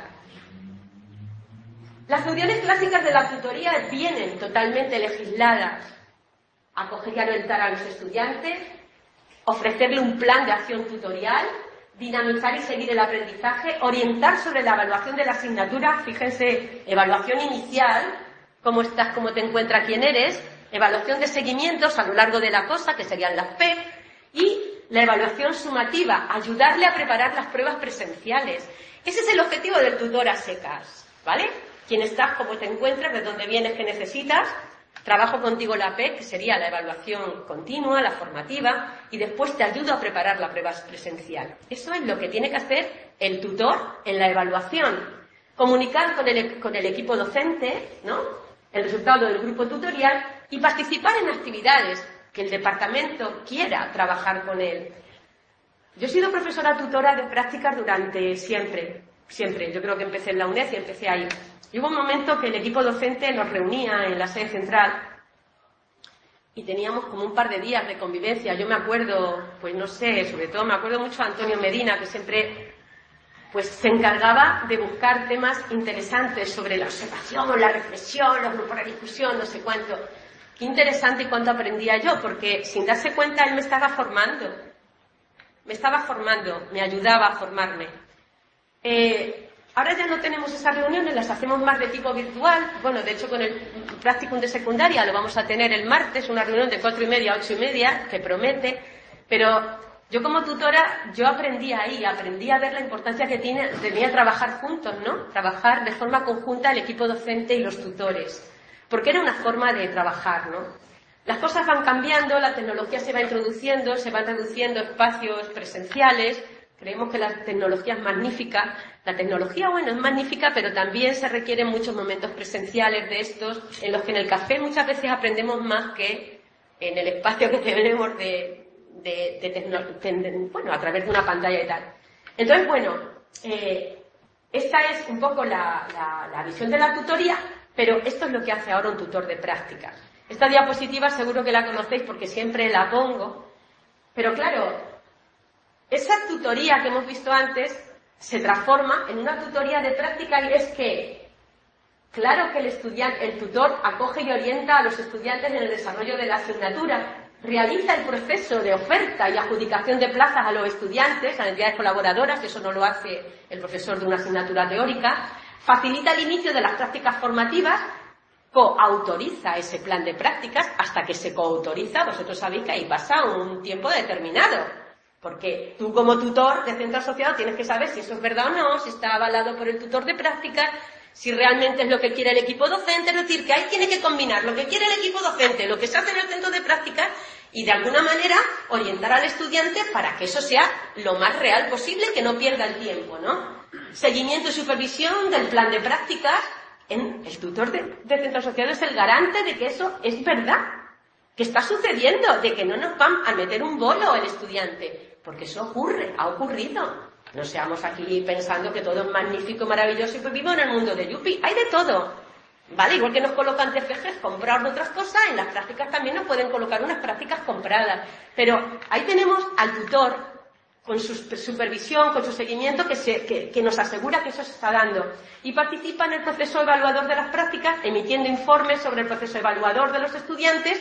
Las funciones clásicas de la tutoría vienen totalmente legisladas: acoger y orientar a los estudiantes, ofrecerle un plan de acción tutorial, dinamizar y seguir el aprendizaje, orientar sobre la evaluación de la asignatura. Fíjense, evaluación inicial, cómo estás, cómo te encuentras, quién eres, evaluación de seguimientos a lo largo de la cosa, que serían las P E P, y la evaluación sumativa, ayudarle a preparar las pruebas presenciales. Ese es el objetivo del tutor a secas, ¿vale? Quién estás, cómo te encuentras, de dónde vienes, qué necesitas. Trabajo contigo la P E P, que sería la evaluación continua, la formativa, y después te ayudo a preparar la prueba presencial. Eso es lo que tiene que hacer el tutor en la evaluación. Comunicar con el, con el equipo docente, ¿no?, el resultado del grupo tutorial, y participar en actividades que el departamento quiera trabajar con él. Yo he sido profesora tutora de prácticas durante siempre, siempre. Yo creo que empecé en la UNED y empecé ahí. Y hubo un momento que el equipo docente nos reunía en la sede central y teníamos como un par de días de convivencia. Yo me acuerdo, pues no sé, sobre todo me acuerdo mucho a Antonio Medina, que siempre pues se encargaba de buscar temas interesantes sobre la observación, la reflexión, los grupos de discusión, no sé cuánto. Qué interesante y cuánto aprendía yo, porque sin darse cuenta él me estaba formando. Me estaba formando, me ayudaba a formarme. Eh, ahora ya no tenemos esas reuniones, las hacemos más de tipo virtual. Bueno, de hecho con el practicum de secundaria lo vamos a tener el martes, una reunión de cuatro y media a ocho y media, que promete. Pero yo como tutora, yo aprendí ahí, aprendí a ver la importancia que tiene, tenía trabajar juntos, ¿no? Trabajar de forma conjunta el equipo docente y los tutores. Porque era una forma de trabajar, ¿no? Las cosas van cambiando, la tecnología se va introduciendo, se van reduciendo espacios presenciales. Creemos que la tecnología es magnífica. La tecnología, bueno, es magnífica, pero también se requieren muchos momentos presenciales de estos, en los que en el café muchas veces aprendemos más que en el espacio que tenemos de, de, de, tecno, de bueno, a través de una pantalla y tal. Entonces, bueno, eh, esta es un poco la, la, la visión de la tutoría. Pero esto es lo que hace ahora un tutor de prácticas. Esta diapositiva seguro que la conocéis porque siempre la pongo. Pero claro, esa tutoría que hemos visto antes se transforma en una tutoría de práctica, y es que, claro que el estudiante, el tutor acoge y orienta a los estudiantes en el desarrollo de la asignatura, realiza el proceso de oferta y adjudicación de plazas a los estudiantes, a las entidades colaboradoras, eso no lo hace el profesor de una asignatura teórica, facilita el inicio de las prácticas formativas, coautoriza ese plan de prácticas. Hasta que se coautoriza, vosotros sabéis que ahí pasa un tiempo determinado, porque tú como tutor de centro asociado tienes que saber si eso es verdad o no, si está avalado por el tutor de prácticas, si realmente es lo que quiere el equipo docente. Es decir, que ahí tiene que combinar lo que quiere el equipo docente, lo que se hace en el centro de prácticas, y de alguna manera orientar al estudiante para que eso sea lo más real posible, que no pierda el tiempo, ¿no? Seguimiento y supervisión del plan de prácticas. En el tutor de, de centro asociado es el garante de que eso es verdad, que está sucediendo, de que no nos van a meter un bolo el estudiante, porque eso ocurre, ha ocurrido. No seamos aquí pensando que todo es magnífico, maravilloso y pues vivimos en el mundo de Yupi. Hay de todo, ¿vale? Igual que nos colocan T F Gs comprados de otras cosas, en las prácticas también nos pueden colocar unas prácticas compradas. Pero ahí tenemos al tutor con su supervisión, con su seguimiento, que, se, que, que nos asegura que eso se está dando. Y participa en el proceso evaluador de las prácticas, emitiendo informes sobre el proceso evaluador de los estudiantes,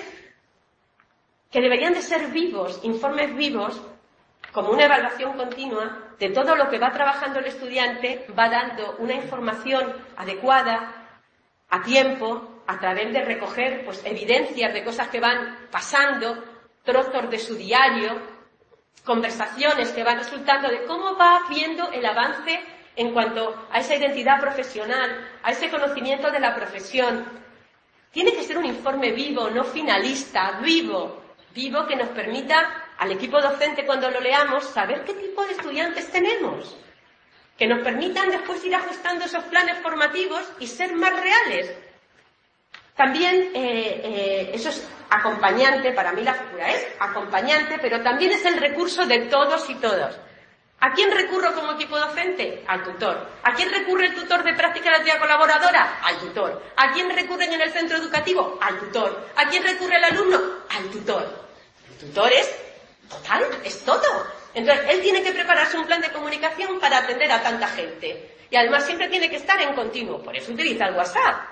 que deberían de ser vivos, informes vivos, como una evaluación continua de todo lo que va trabajando el estudiante, va dando una información adecuada, a tiempo, a través de recoger pues, evidencias de cosas que van pasando, trozos de su diario, conversaciones que van resultando de cómo va viendo el avance en cuanto a esa identidad profesional, a ese conocimiento de la profesión. Tiene que ser un informe vivo, no finalista, vivo, vivo que nos permita al equipo docente, cuando lo leamos, saber qué tipo de estudiantes tenemos, que nos permitan después ir ajustando esos planes formativos y ser más reales. También eh, eh, eso es acompañante, para mí la figura es acompañante, pero también es el recurso de todos y todas. ¿A quién recurro como equipo docente? Al tutor. ¿A quién recurre el tutor de práctica de la actividad colaboradora? Al tutor. ¿A quién recurren en el centro educativo? Al tutor. ¿A quién recurre el alumno? Al tutor. El tutor es total, es todo. Entonces, él tiene que prepararse un plan de comunicación para atender a tanta gente. Y además siempre tiene que estar en continuo. Por eso utiliza el WhatsApp.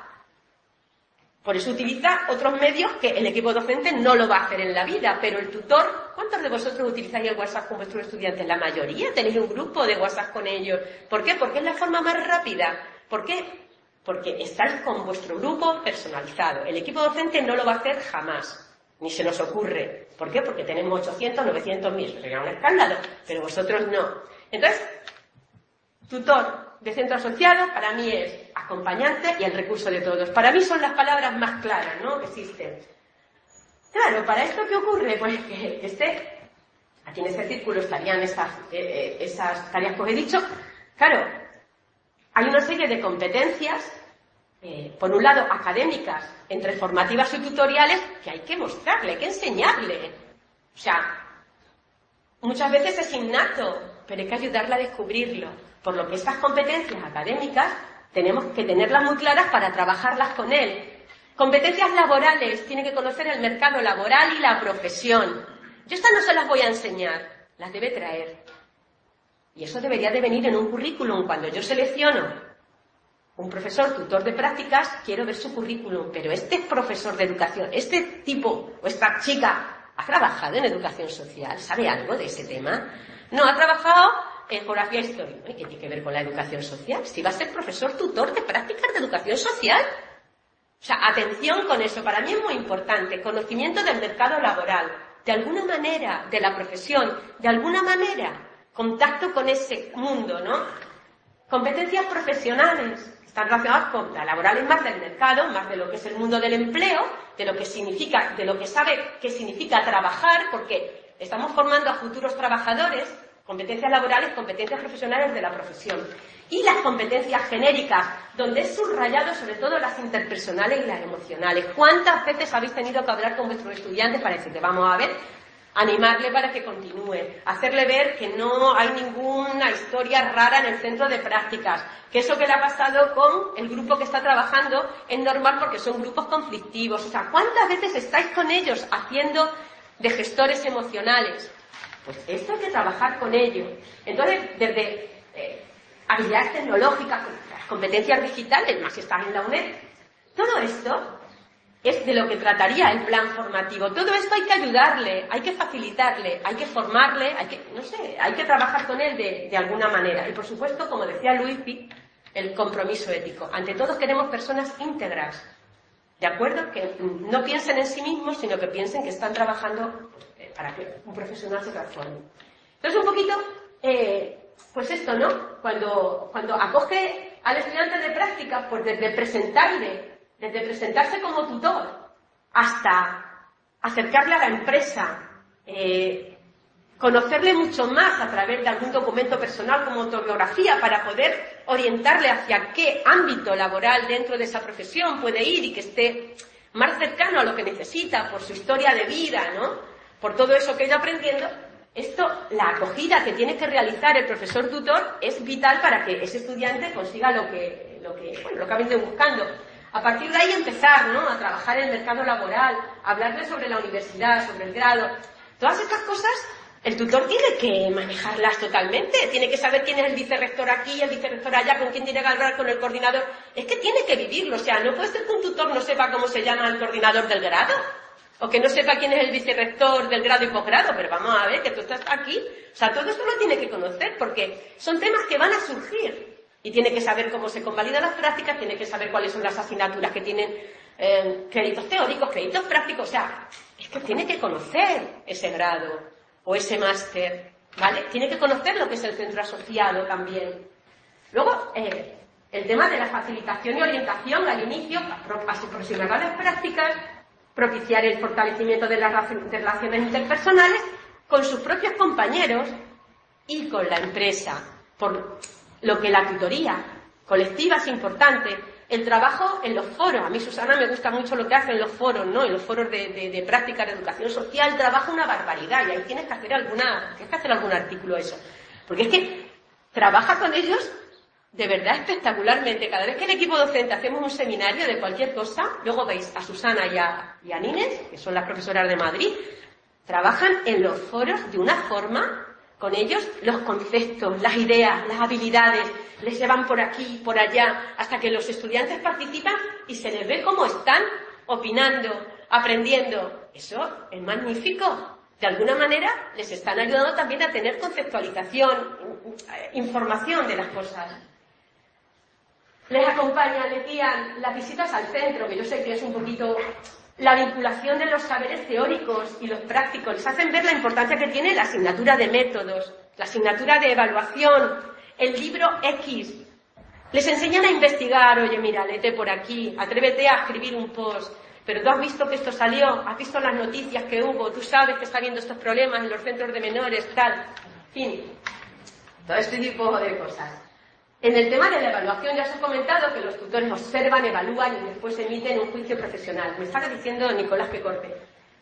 Por eso utiliza otros medios que el equipo docente no lo va a hacer en la vida, pero el tutor, ¿cuántos de vosotros utilizáis el WhatsApp con vuestros estudiantes? La mayoría, tenéis un grupo de WhatsApp con ellos. ¿Por qué? Porque es la forma más rápida. ¿Por qué? Porque estáis con vuestro grupo personalizado. El equipo docente no lo va a hacer jamás, ni se nos ocurre. ¿Por qué? Porque tenemos ochocientos, novecientos mil, sería un escándalo, pero vosotros no. Entonces, tutor de centro asociado para mí es acompañante y el recurso de todos. Para mí son las palabras más claras, ¿no?, que existen. Claro, ¿para esto qué ocurre? Pues que esté, aquí en este círculo estarían esas, eh, esas tareas que os he dicho. Claro, hay una serie de competencias, eh, por un lado académicas, entre formativas y tutoriales, que hay que mostrarle, hay que enseñarle. O sea, muchas veces es innato, pero hay que ayudarla a descubrirlo. Por lo que estas competencias académicas tenemos que tenerlas muy claras para trabajarlas con él. Competencias laborales, tiene que conocer el mercado laboral y la profesión. Yo estas no se las voy a enseñar, las debe traer. Y eso debería de venir en un currículum. Cuando yo selecciono un profesor tutor de prácticas, quiero ver su currículum. Pero este profesor de educación, este tipo o esta chica, ¿ha trabajado en educación social? ¿Sabe algo de ese tema? No, ha trabajado en geografía e historia. ¿Y qué tiene que ver con la educación social? Si va a ser profesor tutor de prácticas de educación social. O sea, atención con eso. Para mí es muy importante. Conocimiento del mercado laboral, de alguna manera, de la profesión, de alguna manera, contacto con ese mundo, ¿no? Competencias profesionales. Están relacionadas con la laboral, más del mercado, más de lo que es el mundo del empleo, de lo que significa, de lo que sabe que significa trabajar, porque estamos formando a futuros trabajadores. Competencias laborales, competencias profesionales de la profesión. Y las competencias genéricas, donde es subrayado sobre todo las interpersonales y las emocionales. ¿Cuántas veces habéis tenido que hablar con vuestros estudiantes para decirle, vamos a ver, animarle para que continúe, hacerle ver que no hay ninguna historia rara en el centro de prácticas, que eso que le ha pasado con el grupo que está trabajando es normal porque son grupos conflictivos? O sea, ¿cuántas veces estáis con ellos haciendo de gestores emocionales? Pues esto hay que trabajar con ello. Entonces, desde eh, habilidades tecnológicas, las competencias digitales, más si están en la UNED, todo esto es de lo que trataría el plan formativo. Todo esto hay que ayudarle, hay que facilitarle, hay que formarle, hay que, no sé, hay que trabajar con él de, de alguna manera. Y por supuesto, como decía Luispi, el compromiso ético. Ante todo queremos personas íntegras, ¿de acuerdo? Que no piensen en sí mismos, sino que piensen que están trabajando para que un profesional se transforme. Entonces, un poquito, eh, pues esto, ¿no? Cuando, cuando acoge al estudiante de práctica, pues desde presentarle, desde presentarse como tutor, hasta acercarle a la empresa, eh, conocerle mucho más a través de algún documento personal como autobiografía para poder orientarle hacia qué ámbito laboral dentro de esa profesión puede ir y que esté más cercano a lo que necesita por su historia de vida, ¿no? Por todo eso que he ido aprendiendo, esto, la acogida que tiene que realizar el profesor tutor es vital para que ese estudiante consiga lo que, lo que, bueno, lo que ha venido buscando. A partir de ahí empezar, ¿no?, a trabajar en el mercado laboral, hablarle sobre la universidad, sobre el grado. Todas estas cosas, el tutor tiene que manejarlas totalmente. Tiene que saber quién es el vicerrector aquí, el vicerrector allá, con quién tiene que hablar con el coordinador. Es que tiene que vivirlo. O sea, no puede ser que un tutor no sepa cómo se llama el coordinador del grado. O que no sepa quién es el vicerrector del grado y posgrado, pero vamos a ver, que tú estás aquí. O sea, todo eso lo tiene que conocer, porque son temas que van a surgir. Y tiene que saber cómo se convalidan las prácticas, tiene que saber cuáles son las asignaturas que tienen eh, créditos teóricos, créditos prácticos. O sea, es que tiene que conocer ese grado o ese máster, ¿vale? Tiene que conocer lo que es el centro asociado también. Luego, eh, el tema de la facilitación y orientación al inicio, aproximar a las prácticas, propiciar el fortalecimiento de las relaciones interpersonales con sus propios compañeros y con la empresa, por lo que la tutoría colectiva es importante. El trabajo en los foros, a mí Susana me gusta mucho lo que hace en los foros, ¿no? En los foros de, de, de práctica de educación social trabaja una barbaridad y ahí tienes que hacer alguna, tienes que hacer algún artículo eso. Porque es que trabaja con ellos de verdad espectacularmente. Cada vez que el equipo docente hacemos un seminario de cualquier cosa, luego veis a Susana y a, y a Nines, que son las profesoras de Madrid, trabajan en los foros de una forma, con ellos, los conceptos, las ideas, las habilidades, les llevan por aquí, por allá, hasta que los estudiantes participan y se les ve cómo están opinando, aprendiendo. Eso es magnífico. De alguna manera les están ayudando también a tener conceptualización, información de las cosas. Les acompañan, les guían las visitas al centro, que yo sé que es un poquito la vinculación de los saberes teóricos y los prácticos. Les hacen ver la importancia que tiene la asignatura de métodos, la asignatura de evaluación, el libro X. Les enseñan a investigar, oye, mira, léete por aquí, atrévete a escribir un post. Pero tú has visto que esto salió, has visto las noticias que hubo, tú sabes que está habiendo estos problemas en los centros de menores, tal. En fin, todo este tipo de cosas. En el tema de la evaluación ya os he comentado que los tutores observan, evalúan y después emiten un juicio profesional. Me estaba diciendo Nicolás que corte.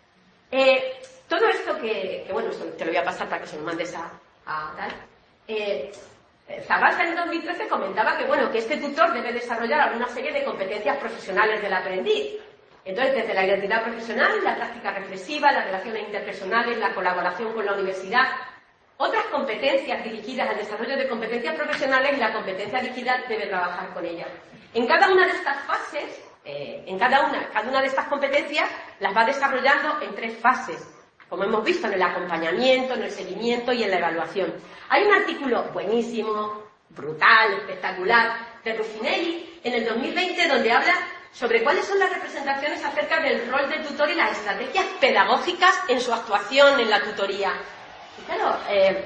Eh, todo esto que, que, bueno, esto te lo voy a pasar para que se lo mandes a, a tal. Eh, Zabalza en dos mil trece comentaba que, bueno, que este tutor debe desarrollar alguna serie de competencias profesionales del aprendiz. Entonces, desde la identidad profesional, la práctica reflexiva, las relaciones interpersonales, la colaboración con la universidad, otras competencias dirigidas al desarrollo de competencias profesionales y la competencia digital debe trabajar con ellas. En cada una de estas fases, eh, en cada una, cada una de estas competencias las va desarrollando en tres fases, como hemos visto en el acompañamiento, en el seguimiento y en la evaluación. Hay un artículo buenísimo, brutal, espectacular, de Ruffinelli en el dos mil veinte donde habla sobre cuáles son las representaciones acerca del rol del tutor y las estrategias pedagógicas en su actuación en la tutoría. Y claro, eh,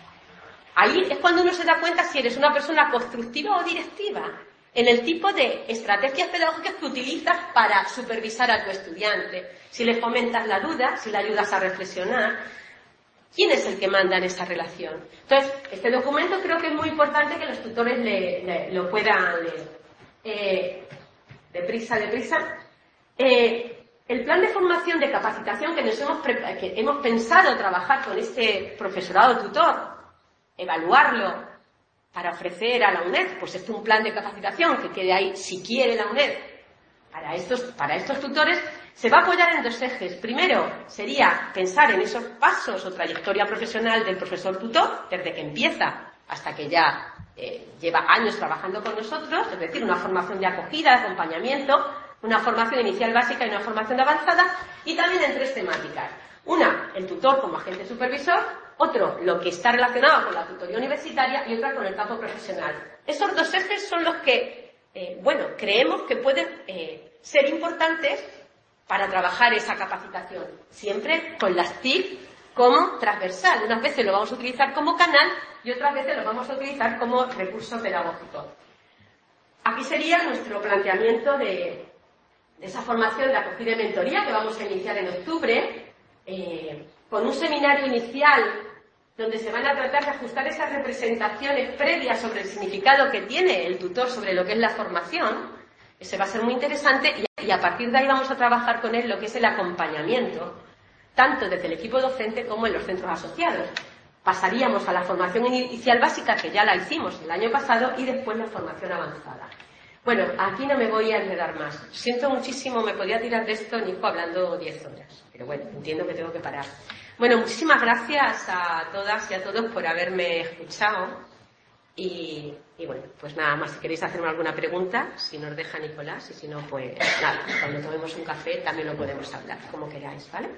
ahí es cuando uno se da cuenta si eres una persona constructiva o directiva, en el tipo de estrategias pedagógicas que utilizas para supervisar a tu estudiante. Si le fomentas la duda, si le ayudas a reflexionar, ¿quién es el que manda en esa relación? Entonces, este documento creo que es muy importante que los tutores le, le, lo puedan leer. Eh, deprisa, deprisa. Eh, el plan de formación de capacitación que, nos hemos, que hemos pensado trabajar con este profesorado tutor, evaluarlo para ofrecer a la UNED, pues es un plan de capacitación que quede ahí, si quiere la UNED, para estos, para estos tutores, se va a apoyar en dos ejes. Primero, sería pensar en esos pasos o trayectoria profesional del profesor tutor, desde que empieza hasta que ya eh, lleva años trabajando con nosotros, es decir, una formación de acogida, de acompañamiento, una formación inicial básica y una formación avanzada, y también en tres temáticas. Una, el tutor como agente supervisor, otro, lo que está relacionado con la tutoría universitaria y otra con el campo profesional. Esos dos ejes son los que, eh, bueno, creemos que pueden eh, ser importantes para trabajar esa capacitación, siempre con las T I C como transversal. Unas veces lo vamos a utilizar como canal y otras veces lo vamos a utilizar como recurso pedagógico. Aquí sería nuestro planteamiento de, de esa formación de acogida y mentoría que vamos a iniciar en octubre, eh, con un seminario inicial donde se van a tratar de ajustar esas representaciones previas sobre el significado que tiene el tutor sobre lo que es la formación. Ese va a ser muy interesante y, y a partir de ahí vamos a trabajar con él lo que es el acompañamiento, tanto desde el equipo docente como en los centros asociados. Pasaríamos a la formación inicial básica, que ya la hicimos el año pasado, y después la formación avanzada. Bueno, aquí no me voy a enredar más. Siento muchísimo, me podía tirar de esto, Nico, hablando diez horas. Pero bueno, entiendo que tengo que parar. Bueno, muchísimas gracias a todas y a todos por haberme escuchado. Y, y bueno, pues nada más, si queréis hacerme alguna pregunta, si nos deja Nicolás, y si no, pues nada, cuando tomemos un café también lo podemos hablar, como queráis, ¿vale?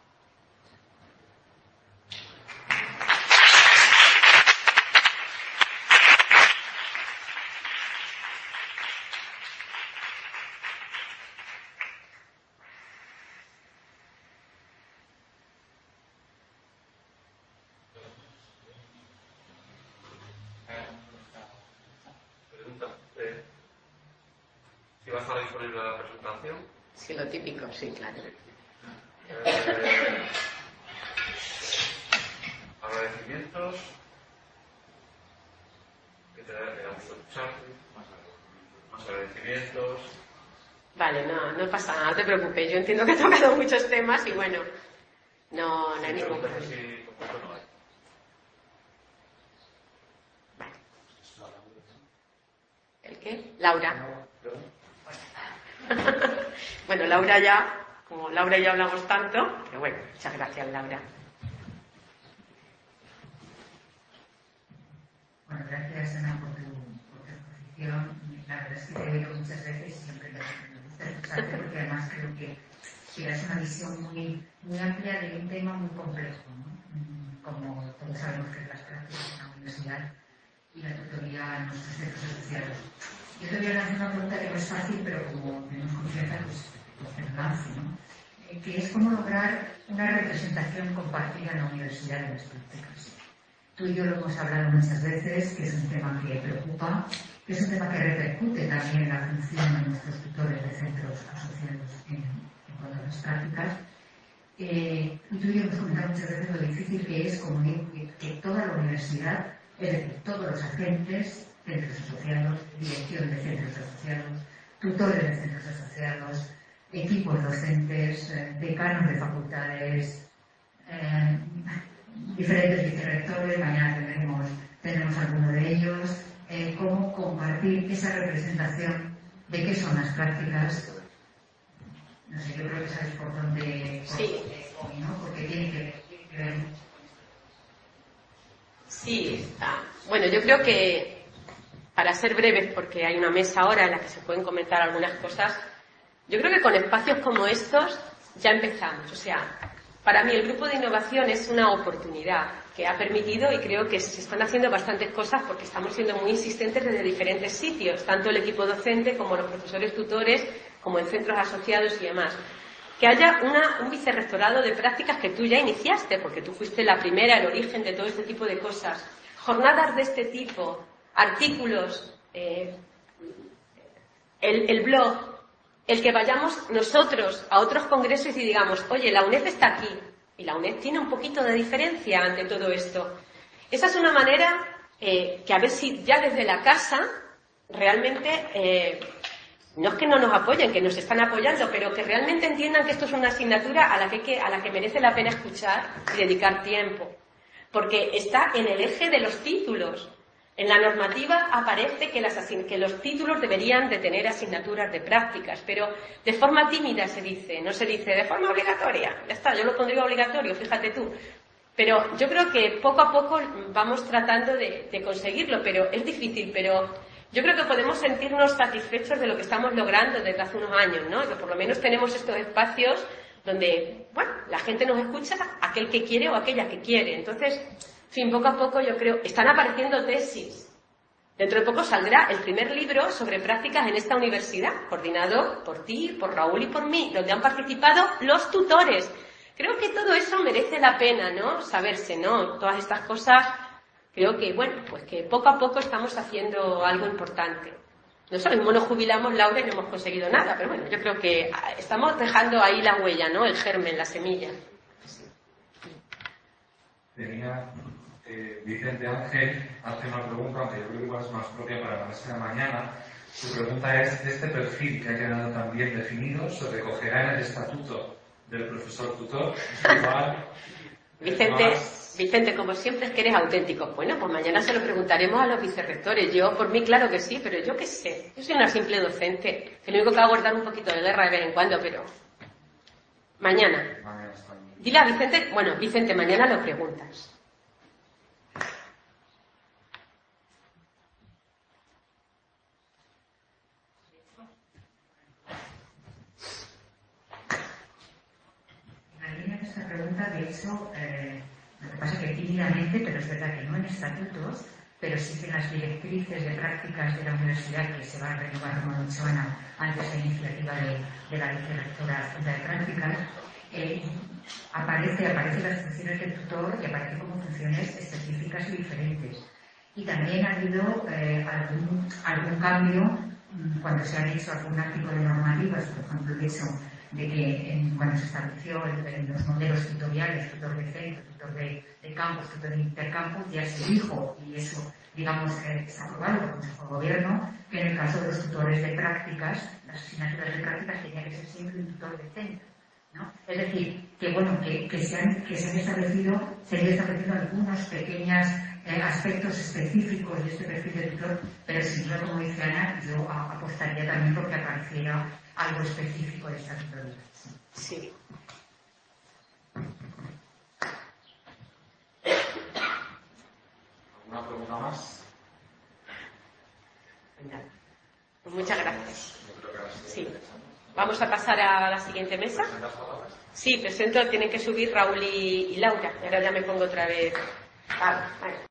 ¿Va a estar disponible la presentación? Sí, lo típico, sí, claro. Eh, agradecimientos. Que te damos a escuchar. Más agradecimientos. Vale, no, no pasa nada, no te preocupes. Yo entiendo que he tocado muchos temas y bueno, no, no hay ningún problema. Si, qué? Laura. Bueno, Laura ya, como Laura y yo hablamos tanto, pero bueno, muchas gracias, Laura. Bueno, gracias, Ana, por tu, por tu exposición. La verdad es que te he oído muchas veces y siempre me, me gusta escucharte porque además creo que, que das una visión muy, muy amplia de un tema muy complejo, ¿no? Como todos sabemos que es las prácticas en la universidad y la tutoría en nuestros centros asociados. Yo te voy a lanzar una pregunta que no es fácil, pero como tenemos confianza, pues, pues te lo lanzo, ¿no? Eh, que es cómo lograr una representación compartida en la universidad de las prácticas. Tú y yo lo hemos hablado muchas veces, que es un tema que preocupa, que es un tema que repercute también en la función de nuestros tutores de centros asociados en, en cuanto a las prácticas. Eh, y tú y yo hemos comentado muchas veces lo difícil que es como que, que toda la universidad, es decir, todos los agentes, centros asociados, dirección de centros asociados, tutores de centros asociados, equipos docentes, eh, decanos de facultades, eh, diferentes vicerrectores, mañana tendremos, tendremos alguno de ellos, eh, cómo compartir esa representación de qué son las prácticas. No sé, yo creo que sabes por dónde Sí. voy, ¿no? Porque tiene que, tiene que ver. Sí, está. Bueno, yo creo que, para ser breves, porque hay una mesa ahora en la que se pueden comentar algunas cosas, yo creo que con espacios como estos ya empezamos. O sea, para mí el grupo de innovación es una oportunidad que ha permitido, y creo que se están haciendo bastantes cosas porque estamos siendo muy insistentes desde diferentes sitios, tanto el equipo docente como los profesores tutores, como en centros asociados y demás. Que haya una, un vicerrectorado de prácticas que tú ya iniciaste, porque tú fuiste la primera, el origen de todo este tipo de cosas. Jornadas de este tipo, artículos, eh, el, el blog, el que vayamos nosotros a otros congresos y digamos, oye, la UNED está aquí, y la UNED tiene un poquito de diferencia ante todo esto. Esa es una manera eh, que a ver si ya desde la casa realmente, eh, no es que no nos apoyen, que nos están apoyando, pero que realmente entiendan que esto es una asignatura a la que, que, a la que merece la pena escuchar y dedicar tiempo. Porque está en el eje de los títulos. En la normativa aparece que, las que los títulos deberían de tener asignaturas de prácticas, pero de forma tímida se dice, no se dice de forma obligatoria. Ya está, yo lo pondría obligatorio, fíjate tú. Pero yo creo que poco a poco vamos tratando de, de conseguirlo, pero es difícil, pero yo creo que podemos sentirnos satisfechos de lo que estamos logrando desde hace unos años, ¿no? Que por lo menos tenemos estos espacios donde, bueno, la gente nos escucha, aquel que quiere o aquella que quiere. Entonces, en fin, poco a poco yo creo, están apareciendo tesis. Dentro de poco saldrá el primer libro sobre prácticas en esta universidad, coordinado por ti, por Raúl y por mí, donde han participado los tutores. Creo que todo eso merece la pena, ¿no? Saberse, ¿no? Todas estas cosas, creo que, bueno, pues que poco a poco estamos haciendo algo importante. Nosotros mismos nos jubilamos, Laura, y no hemos conseguido nada, pero bueno, yo creo que estamos dejando ahí la huella, ¿no? El germen, la semilla. Sí. Tenía eh, Vicente Ángel hace una pregunta, aunque yo creo que igual es más propia para la mesa de mañana. Su pregunta es, este perfil que ha quedado tan bien definido, ¿se recogerá en el estatuto del profesor tutor? Igual, Vicente, más... Vicente, como siempre es que eres auténtico. Bueno, pues mañana se lo preguntaremos a los vicerrectores. Yo, por mí, claro que sí, pero yo qué sé. Yo soy una simple docente, que lo único que hago es dar un poquito de guerra de vez en cuando, pero... Mañana. Mañana está bien. Dile a Vicente, bueno, Vicente, mañana lo preguntas. En la línea de esta pregunta, de hecho, eh, lo que pasa es que tímidamente, pero es verdad que no en estatutos, pero sí que en las directrices de prácticas de la universidad que se va a renovar, como ha dicho Ana, antes de la iniciativa de, de la vicerrectora de prácticas, eh, aparece, aparecen las funciones del tutor y aparece como funciones específicas y diferentes. Y también ha habido eh, algún, algún cambio mmm, cuando se han hecho algún tipo de normativas, por ejemplo, el hecho de que en, cuando se estableció el, el, los modelos tutoriales, tutor de centro, tutor de, de campus, tutor de intercampus, ya se dijo, y eso, digamos, que se ha aprobado por el Consejo de Gobierno, que en el caso de los tutores de prácticas, las asignaturas de prácticas tenía que ser siempre un tutor de centro, ¿no? Es decir, que bueno, que, que, se, han, que se han establecido, se han establecido algunas pequeñas eh, aspectos específicos de este perfil de tutor, pero sin duda, como dice Ana, yo a, apostaría también porque apareciera algo específico de esta tutoría. Sí. Sí. ¿Alguna pregunta más? Venga. Pues muchas gracias. Sí. Vamos a pasar a la siguiente mesa. Sí, presento, tienen que subir Raúl y, y Laura. Y ahora ya me pongo otra vez. Vale, vale.